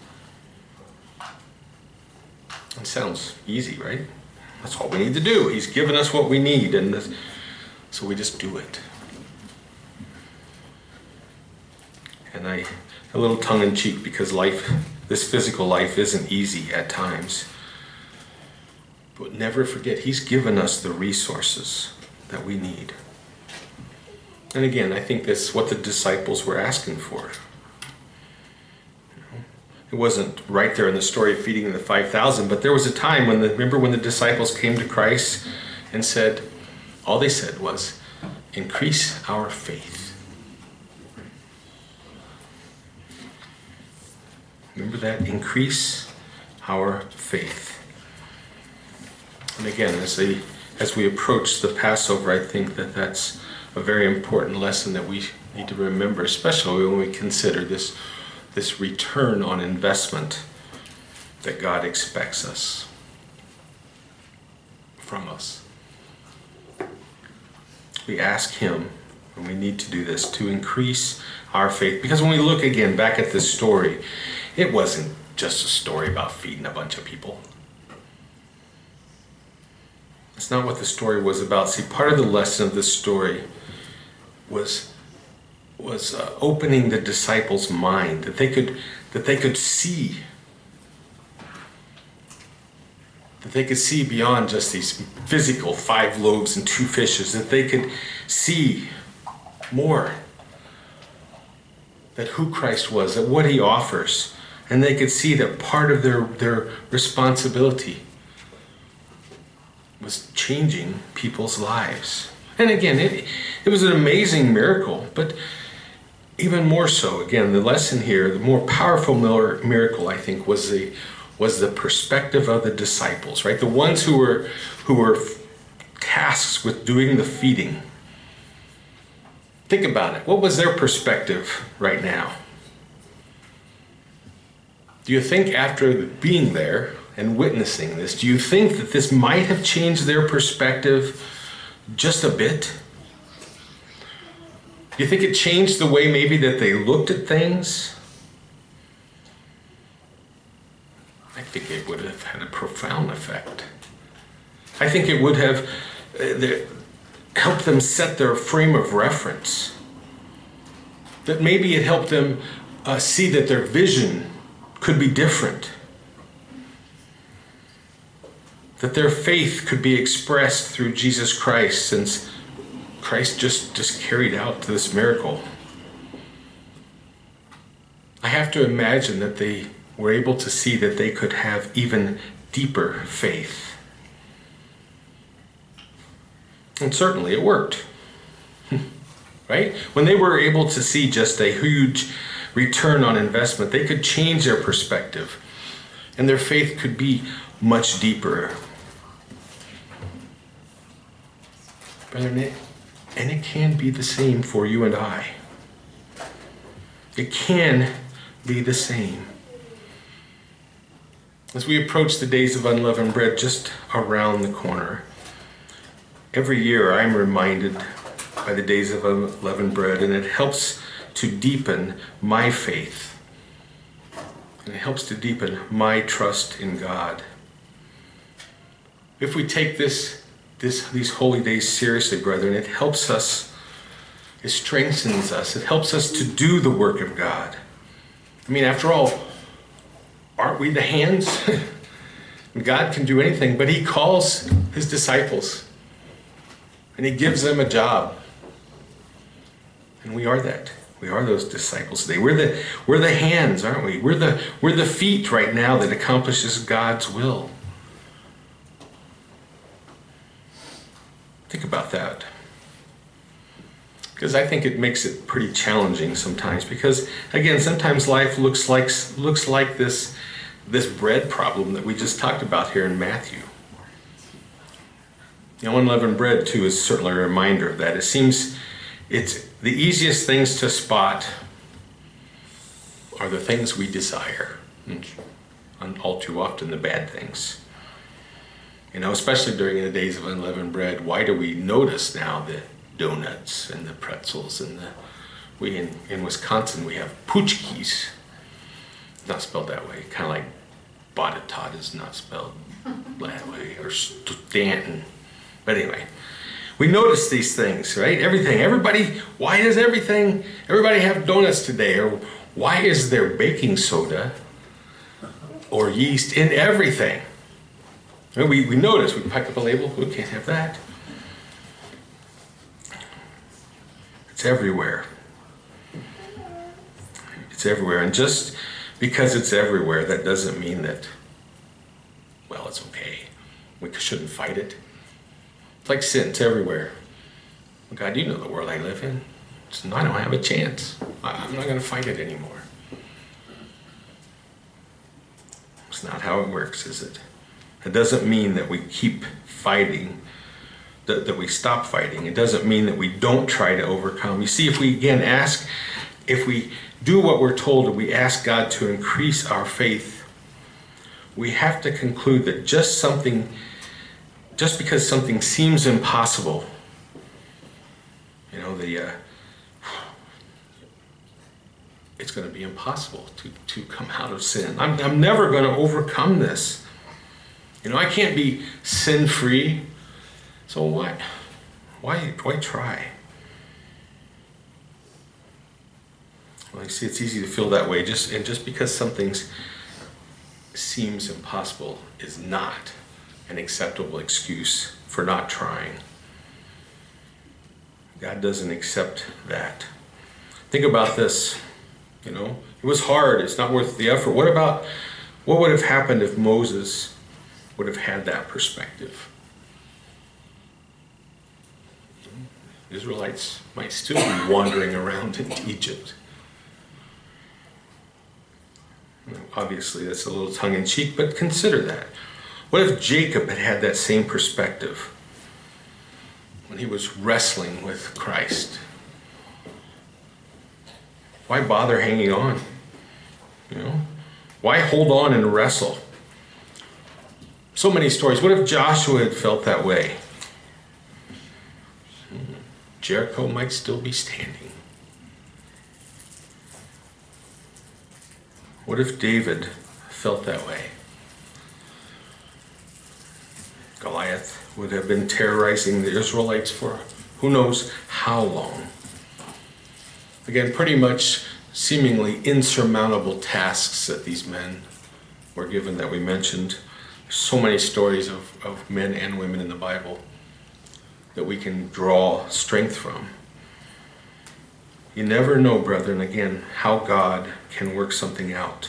It sounds easy, right? That's all we need to do. He's given us what we need, and so we just do it. And a little tongue-in-cheek, because this physical life isn't easy at times. But never forget, he's given us the resources that we need. And again, I think that's what the disciples were asking for. It wasn't right there in the story of feeding the 5,000, but there was a time remember when the disciples came to Christ and said, all they said was, increase our faith. Remember that? Increase our faith. And again, as we approach the Passover, I think that that's a very important lesson that we need to remember, especially when we consider this return on investment that God expects us from us. We ask him, and we need to do this, to increase our faith. Because when we look again back at this story, it wasn't just a story about feeding a bunch of people. That's not what the story was about. See, part of the lesson of this story was opening the disciples' mind, that they could see, beyond just these physical 5 loaves and 2 fishes, that they could see more, that who Christ was, that what he offers, and they could see that part of their responsibility was changing people's lives. And again, it was an amazing miracle, but even more so, again, the lesson here, the more powerful miracle, I think, was the perspective of the disciples, right? The ones who were tasked with doing the feeding. Think about it. What was their perspective right now? Do you think after being there and witnessing this, do you think that this might have changed their perspective just a bit? Do you think it changed the way maybe that they looked at things? I think it would have had a profound effect. I think it would have helped them set their frame of reference. That maybe it helped them see that their vision could be different. That their faith could be expressed through Jesus Christ, since Christ just carried out this miracle. I have to imagine that they were able to see that they could have even deeper faith. And certainly it worked. Right? When they were able to see just a huge return on investment, they could change their perspective, and their faith could be much deeper. Brother Nick, and it can be the same for you and I. It can be the same. As we approach the days of unleavened bread just around the corner, every year I'm reminded by the days of unleavened bread, and it helps to deepen my faith. And it helps to deepen my trust in God. If we take these holy days seriously, brethren, it helps us, it strengthens us, it helps us to do the work of God. I mean, after all, aren't we the hands? God can do anything, but he calls his disciples and he gives them a job. And we are that. We are those disciples today. We're the hands, aren't we? We're the feet right now that accomplishes God's will. Think about that. because I think it makes it pretty challenging sometimes. Because again, sometimes life looks like this bread problem that we just talked about here in Matthew. Unleavened bread too is certainly a reminder of that. It seems it's the easiest things to spot are the things we desire, and all too often the bad things. Especially during the days of unleavened bread, why do we notice now the donuts and the pretzels and in Wisconsin we have poochkies. Not spelled that way, kind of like Botetourt is not spelled that way, or Stanton. But anyway, we notice these things, right? Everybody, why does everybody have donuts today? Or why is there baking soda or yeast in everything? We notice, we pick up a label, we can't have that. It's everywhere. It's everywhere. And just because it's everywhere, that doesn't mean that, well, it's okay. We shouldn't fight it. It's like sin, it's everywhere. God, you know the world I live in. I don't have a chance. I'm not going to fight it anymore. It's not how it works, is it? It doesn't mean that we keep fighting, that we stop fighting. It doesn't mean that we don't try to overcome. You see, if we do what we're told and we ask God to increase our faith, we have to conclude that just because something seems impossible, it's going to be impossible to come out of sin. I'm never going to overcome this. I can't be sin-free. So why try? Well, you see, it's easy to feel that way. Just because something seems impossible is not an acceptable excuse for not trying. God doesn't accept that. Think about this. It was hard. It's not worth the effort. What would have happened if Moses would have had that perspective? Israelites might still be wandering around in Egypt. Obviously, that's a little tongue-in-cheek, but consider that. What if Jacob had had that same perspective when he was wrestling with Christ? Why bother hanging on? Why hold on and wrestle? So many stories. What if Joshua had felt that way? Jericho might still be standing. What if David felt that way? Goliath would have been terrorizing the Israelites for who knows how long. Again, pretty much seemingly insurmountable tasks that these men were given that we mentioned. So many stories of men and women in the Bible that we can draw strength from. You never know, brethren, again, how God can work something out.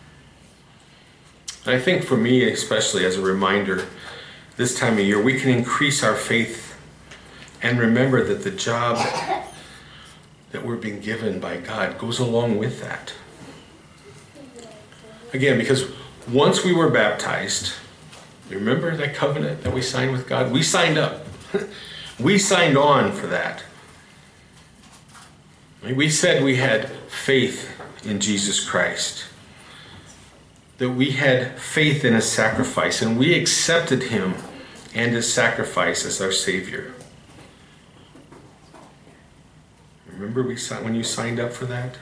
And I think for me, especially as a reminder, this time of year, we can increase our faith and remember that the job that we're being given by God goes along with that. Again, because once we were baptized, remember that covenant that we signed with God? We signed up. We signed on for that. We said we had faith in Jesus Christ, that we had faith in his sacrifice, and we accepted him and his sacrifice as our Savior. Remember when you signed up for that?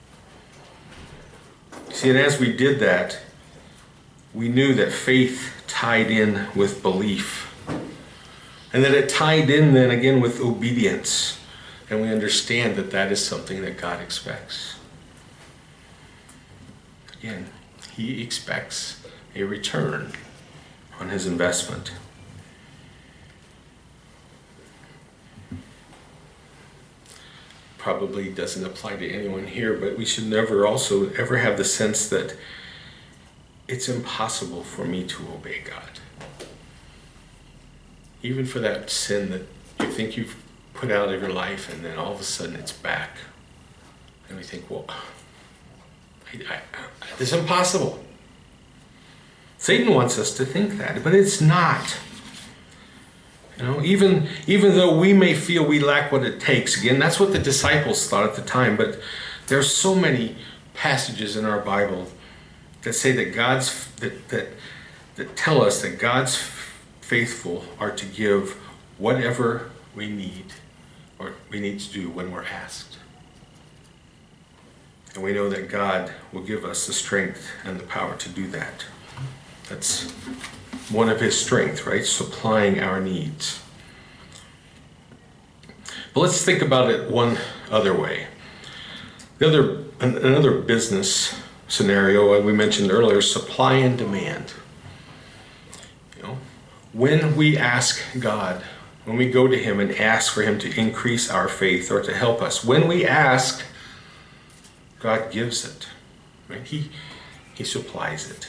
See, and as we did that, we knew that faith tied in with belief. And that it tied in then again with obedience. And we understand that that is something that God expects. Again, he expects a return on his investment. Probably doesn't apply to anyone here, but we should never also ever have the sense that it's impossible for me to obey God. Even for that sin that you think you've put out of your life, and then all of a sudden it's back. And we think, well, this is impossible. Satan wants us to think that, but it's not. You know, even though we may feel we lack what it takes, again, that's what the disciples thought at the time, but there's so many passages in our Bible that say that that tell us that God's faithful are to give whatever we need or we need to do when we're asked. And we know that God will give us the strength and the power to do that. That's one of his strengths, right? Supplying our needs. But let's think about it one other way. Another business scenario, we mentioned earlier, supply and demand. You know, when we ask God, when we go to him and ask for him to increase our faith or to help us, when we ask, God gives it. Right? He supplies it.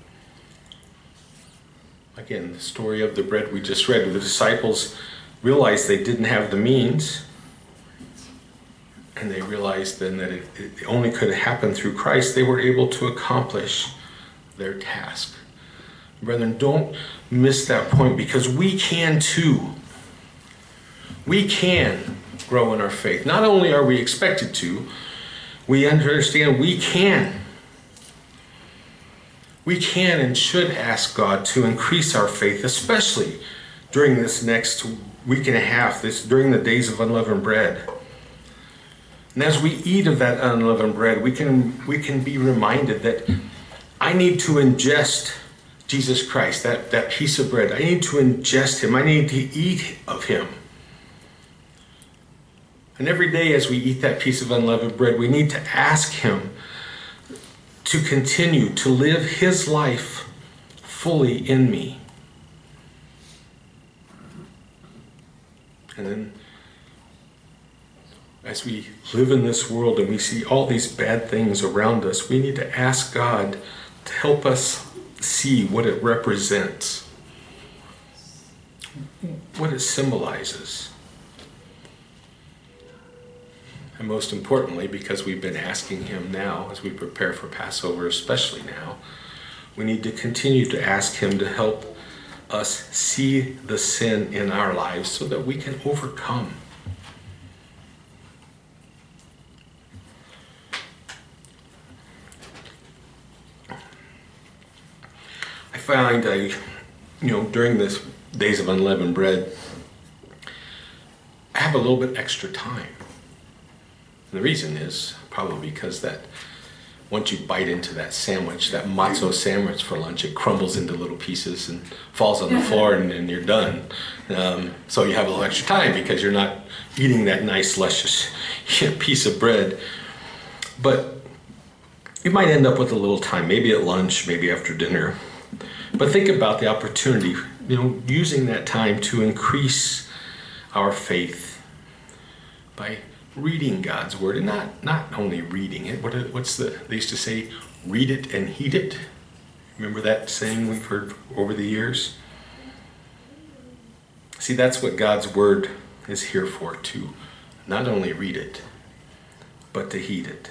Again, the story of the bread we just read, the disciples realized they didn't have the means, and they realized then that it only could happen through Christ. They were able to accomplish their task. Brethren, don't miss that point, because we can too. We can grow in our faith. Not only are we expected to, we understand we can. We can and should ask God to increase our faith, especially during this next week and a half, during the days of unleavened bread. And as we eat of that unleavened bread, we can be reminded that I need to ingest Jesus Christ, that piece of bread. I need to ingest him. I need to eat of him. And every day as we eat that piece of unleavened bread, we need to ask him to continue to live his life fully in me. And then as we live in this world and we see all these bad things around us, we need to ask God to help us see what it represents, what it symbolizes. And most importantly, because we've been asking him now, as we prepare for Passover, especially now, we need to continue to ask him to help us see the sin in our lives so that we can overcome. I find during this days of unleavened bread, I have a little bit extra time. And the reason is probably because that once you bite into that sandwich, that matzo sandwich for lunch, it crumbles into little pieces and falls on the floor, and you're done. So you have a little extra time because you're not eating that nice, luscious piece of bread. But you might end up with a little time, maybe at lunch, maybe after dinner. But think about the opportunity, using that time to increase our faith by reading God's word, and not only reading it. They used to say, read it and heed it. Remember that saying we've heard over the years? See, that's what God's word is here for, to not only read it, but to heed it.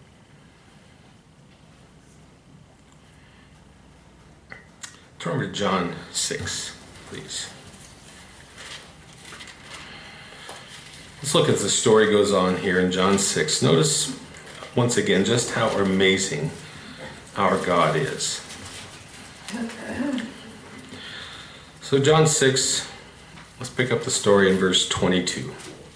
Turn over to John 6, please. Let's look as the story goes on here in John 6. Notice, once again, just how amazing our God is. So John 6, let's pick up the story in verse 22.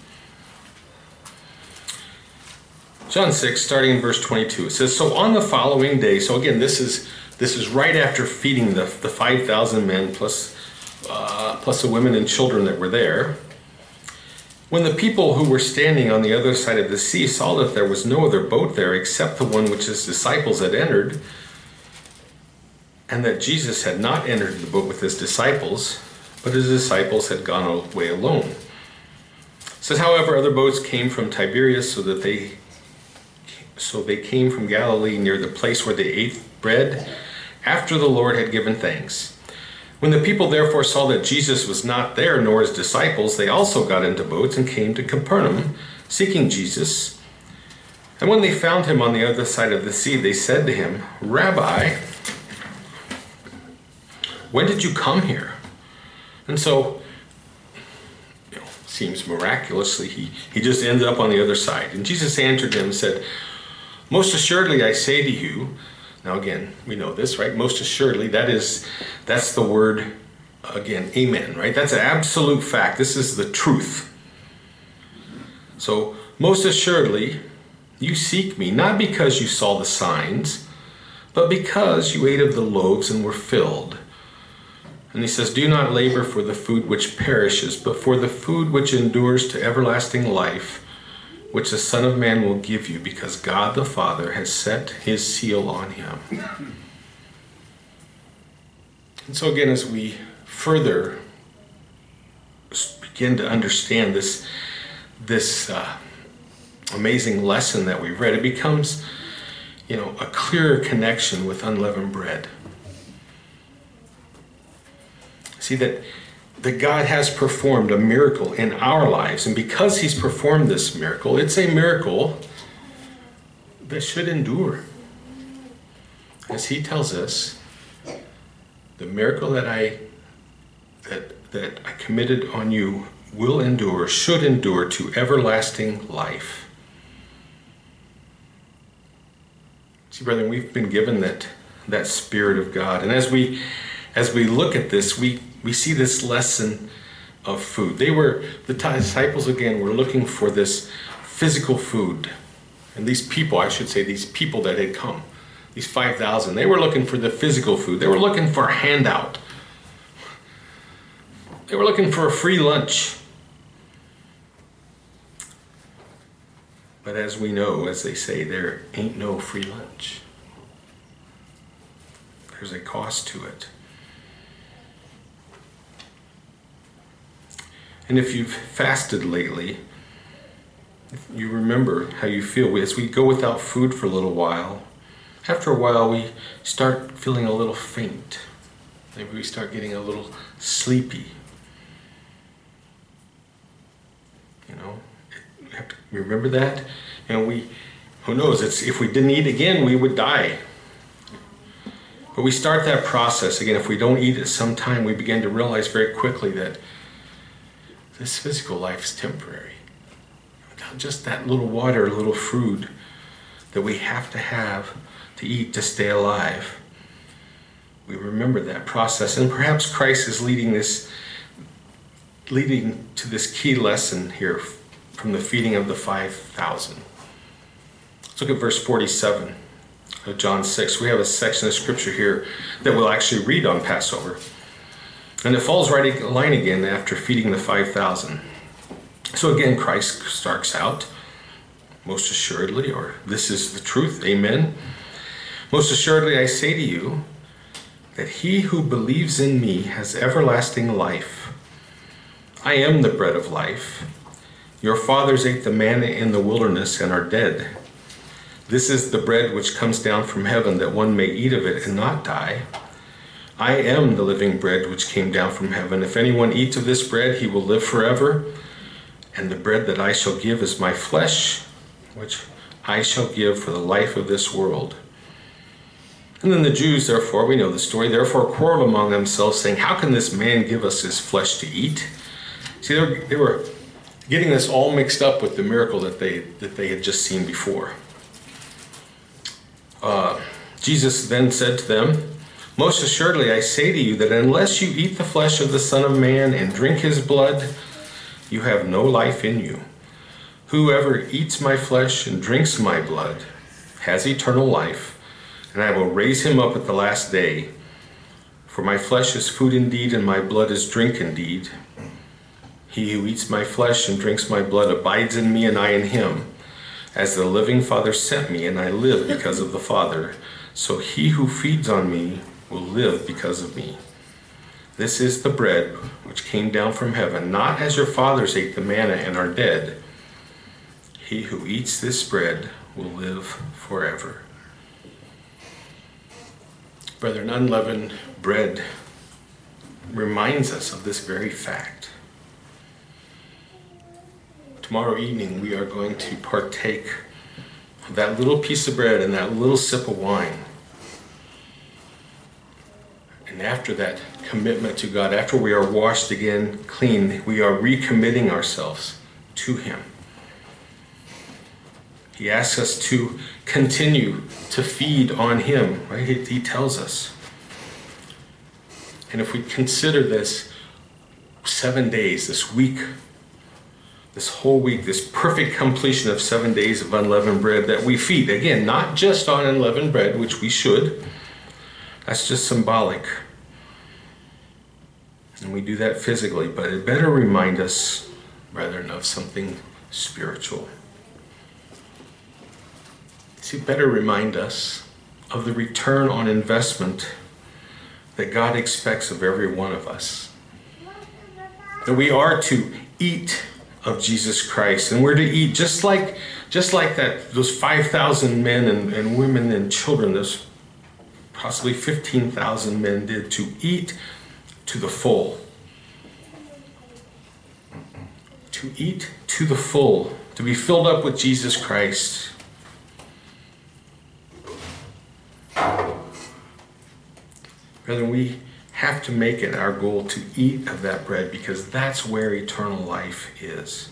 John 6, starting in verse 22, it says, so on the following day, so again, this is right after feeding the 5,000 men plus the women and children that were there. When the people who were standing on the other side of the sea saw that there was no other boat there except the one which his disciples had entered, and that Jesus had not entered the boat with his disciples, but his disciples had gone away alone. It says, however, other boats came from Tiberias, so they came from Galilee near the place where they ate bread after the Lord had given thanks. When the people therefore saw that Jesus was not there, nor his disciples, they also got into boats and came to Capernaum, seeking Jesus. And when they found him on the other side of the sea, they said to him, Rabbi, when did you come here? And so, seems miraculously, he just ended up on the other side. And Jesus answered them and said, most assuredly I say to you, now again, we know this, right? Most assuredly, that's the word, again, amen, right? That's an absolute fact. This is the truth. So, most assuredly, you seek me, not because you saw the signs, but because you ate of the loaves and were filled. And he says, do not labor for the food which perishes, but for the food which endures to everlasting life, which the Son of Man will give you, because God the Father has set his seal on him. And so again, as we further begin to understand this amazing lesson that we've read, it becomes, a clearer connection with unleavened bread. See that God has performed a miracle in our lives, and because he's performed this miracle, it's a miracle that should endure. As he tells us, the miracle that I committed on you will endure, should endure to everlasting life. See, brethren, we've been given that Spirit of God, and as we look at this, we see this lesson of food. The disciples again were looking for this physical food. And these people that had come, these 5,000, they were looking for the physical food. They were looking for a handout. They were looking for a free lunch. But as we know, as they say, there ain't no free lunch. There's a cost to it. And if you've fasted lately, you remember how you feel. As we go without food for a little while, after a while we start feeling a little faint. Maybe we start getting a little sleepy. You have to remember that. And who knows, if we didn't eat again, we would die. But we start that process again. If we don't eat at some time, we begin to realize very quickly that this physical life is temporary. Without just that little water, little food that we have to eat to stay alive, we remember that process. And perhaps Christ is leading to this key lesson here from the feeding of the 5,000. Let's look at verse 47 of John 6. We have a section of scripture here that we'll actually read on Passover. And it falls right in line again after feeding the 5,000. So again, Christ starts out, most assuredly, or this is the truth, amen. Most assuredly I say to you, that he who believes in me has everlasting life. I am the bread of life. Your fathers ate the manna in the wilderness and are dead. This is the bread which comes down from heaven, that one may eat of it and not die. I am the living bread which came down from heaven. If anyone eats of this bread, he will live forever. And the bread that I shall give is my flesh, which I shall give for the life of this world. And then the Jews, therefore, we know the story, therefore quarreled among themselves, saying, how can this man give us his flesh to eat? See, they were getting this all mixed up with the miracle that they had just seen before. Jesus then said to them, most assuredly I say to you that unless you eat the flesh of the Son of Man and drink his blood, you have no life in you. Whoever eats my flesh and drinks my blood has eternal life, and I will raise him up at the last day. For my flesh is food indeed, and my blood is drink indeed. He who eats my flesh and drinks my blood abides in me, and I in him. As the living Father sent me, and I live because of the Father, so he who feeds on me will live because of me. This is the bread which came down from heaven, not as your fathers ate the manna and are dead. He who eats this bread will live forever. Brethren, unleavened bread reminds us of this very fact. Tomorrow evening, we are going to partake of that little piece of bread and that little sip of wine. And after that commitment to God, after we are washed again clean, we are recommitting ourselves to Him. He asks us to continue to feed on Him, right? He tells us. And if we consider this 7 days, this week, this whole week, this perfect completion of 7 days of unleavened bread that we feed, again, not just on unleavened bread, which we should, that's just symbolic. And we do that physically, but it better remind us, brethren, of something spiritual. See, better remind us of the return on investment that God expects of every one of us. That we are to eat of Jesus Christ, and we're to eat just like that. Those 5,000 men and women and children, those possibly 15,000 men did, to eat to the full. To eat to the full, to be filled up with Jesus Christ. Brethren, we have to make it our goal to eat of that bread, because that's where eternal life is.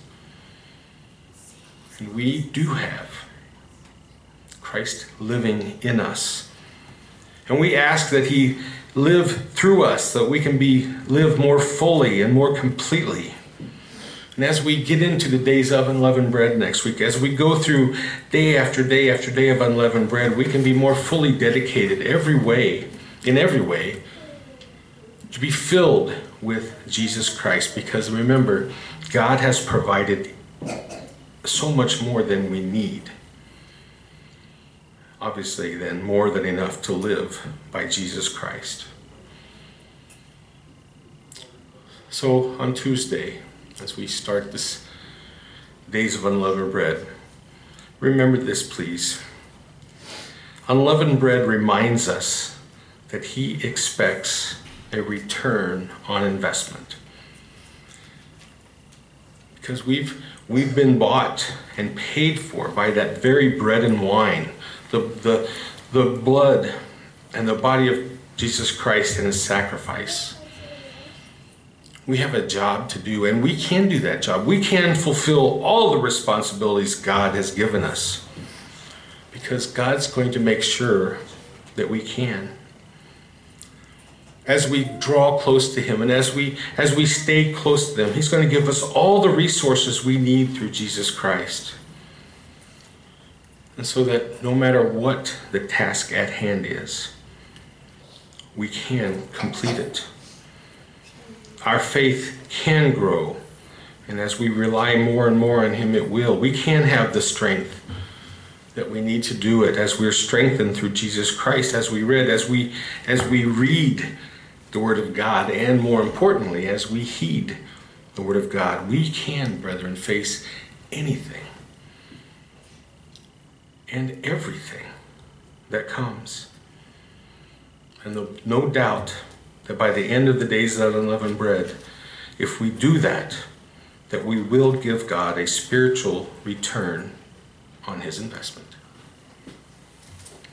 And we do have Christ living in us. And we ask that He live through us, so that we can live more fully and more completely. And as we get into the days of unleavened bread next week, as we go through day after day after day of unleavened bread, we can be more fully dedicated in every way, to be filled with Jesus Christ. Because remember, God has provided so much more than we need. Obviously, then, more than enough to live by Jesus Christ. So on Tuesday, as we start this days of unleavened bread, remember this, please. Unleavened bread reminds us that He expects a return on investment. Because we've been bought and paid for by that very bread and wine, the blood and the body of Jesus Christ and His sacrifice. We have a job to do, and we can do that job. We can fulfill all the responsibilities God has given us, because God's going to make sure that we can. As we draw close to Him, and as we stay close to Him, He's going to give us all the resources we need through Jesus Christ. And so that no matter what the task at hand is, we can complete it. Our faith can grow, and as we rely more and more on Him, it will. We can have the strength that we need to do it, as we're strengthened through Jesus Christ, as we read, as we read the Word of God, and more importantly, as we heed the Word of God. We can, brethren, face anything and everything that comes. And no doubt that by the end of the days of unleavened bread, if we do that, that we will give God a spiritual return on His investment.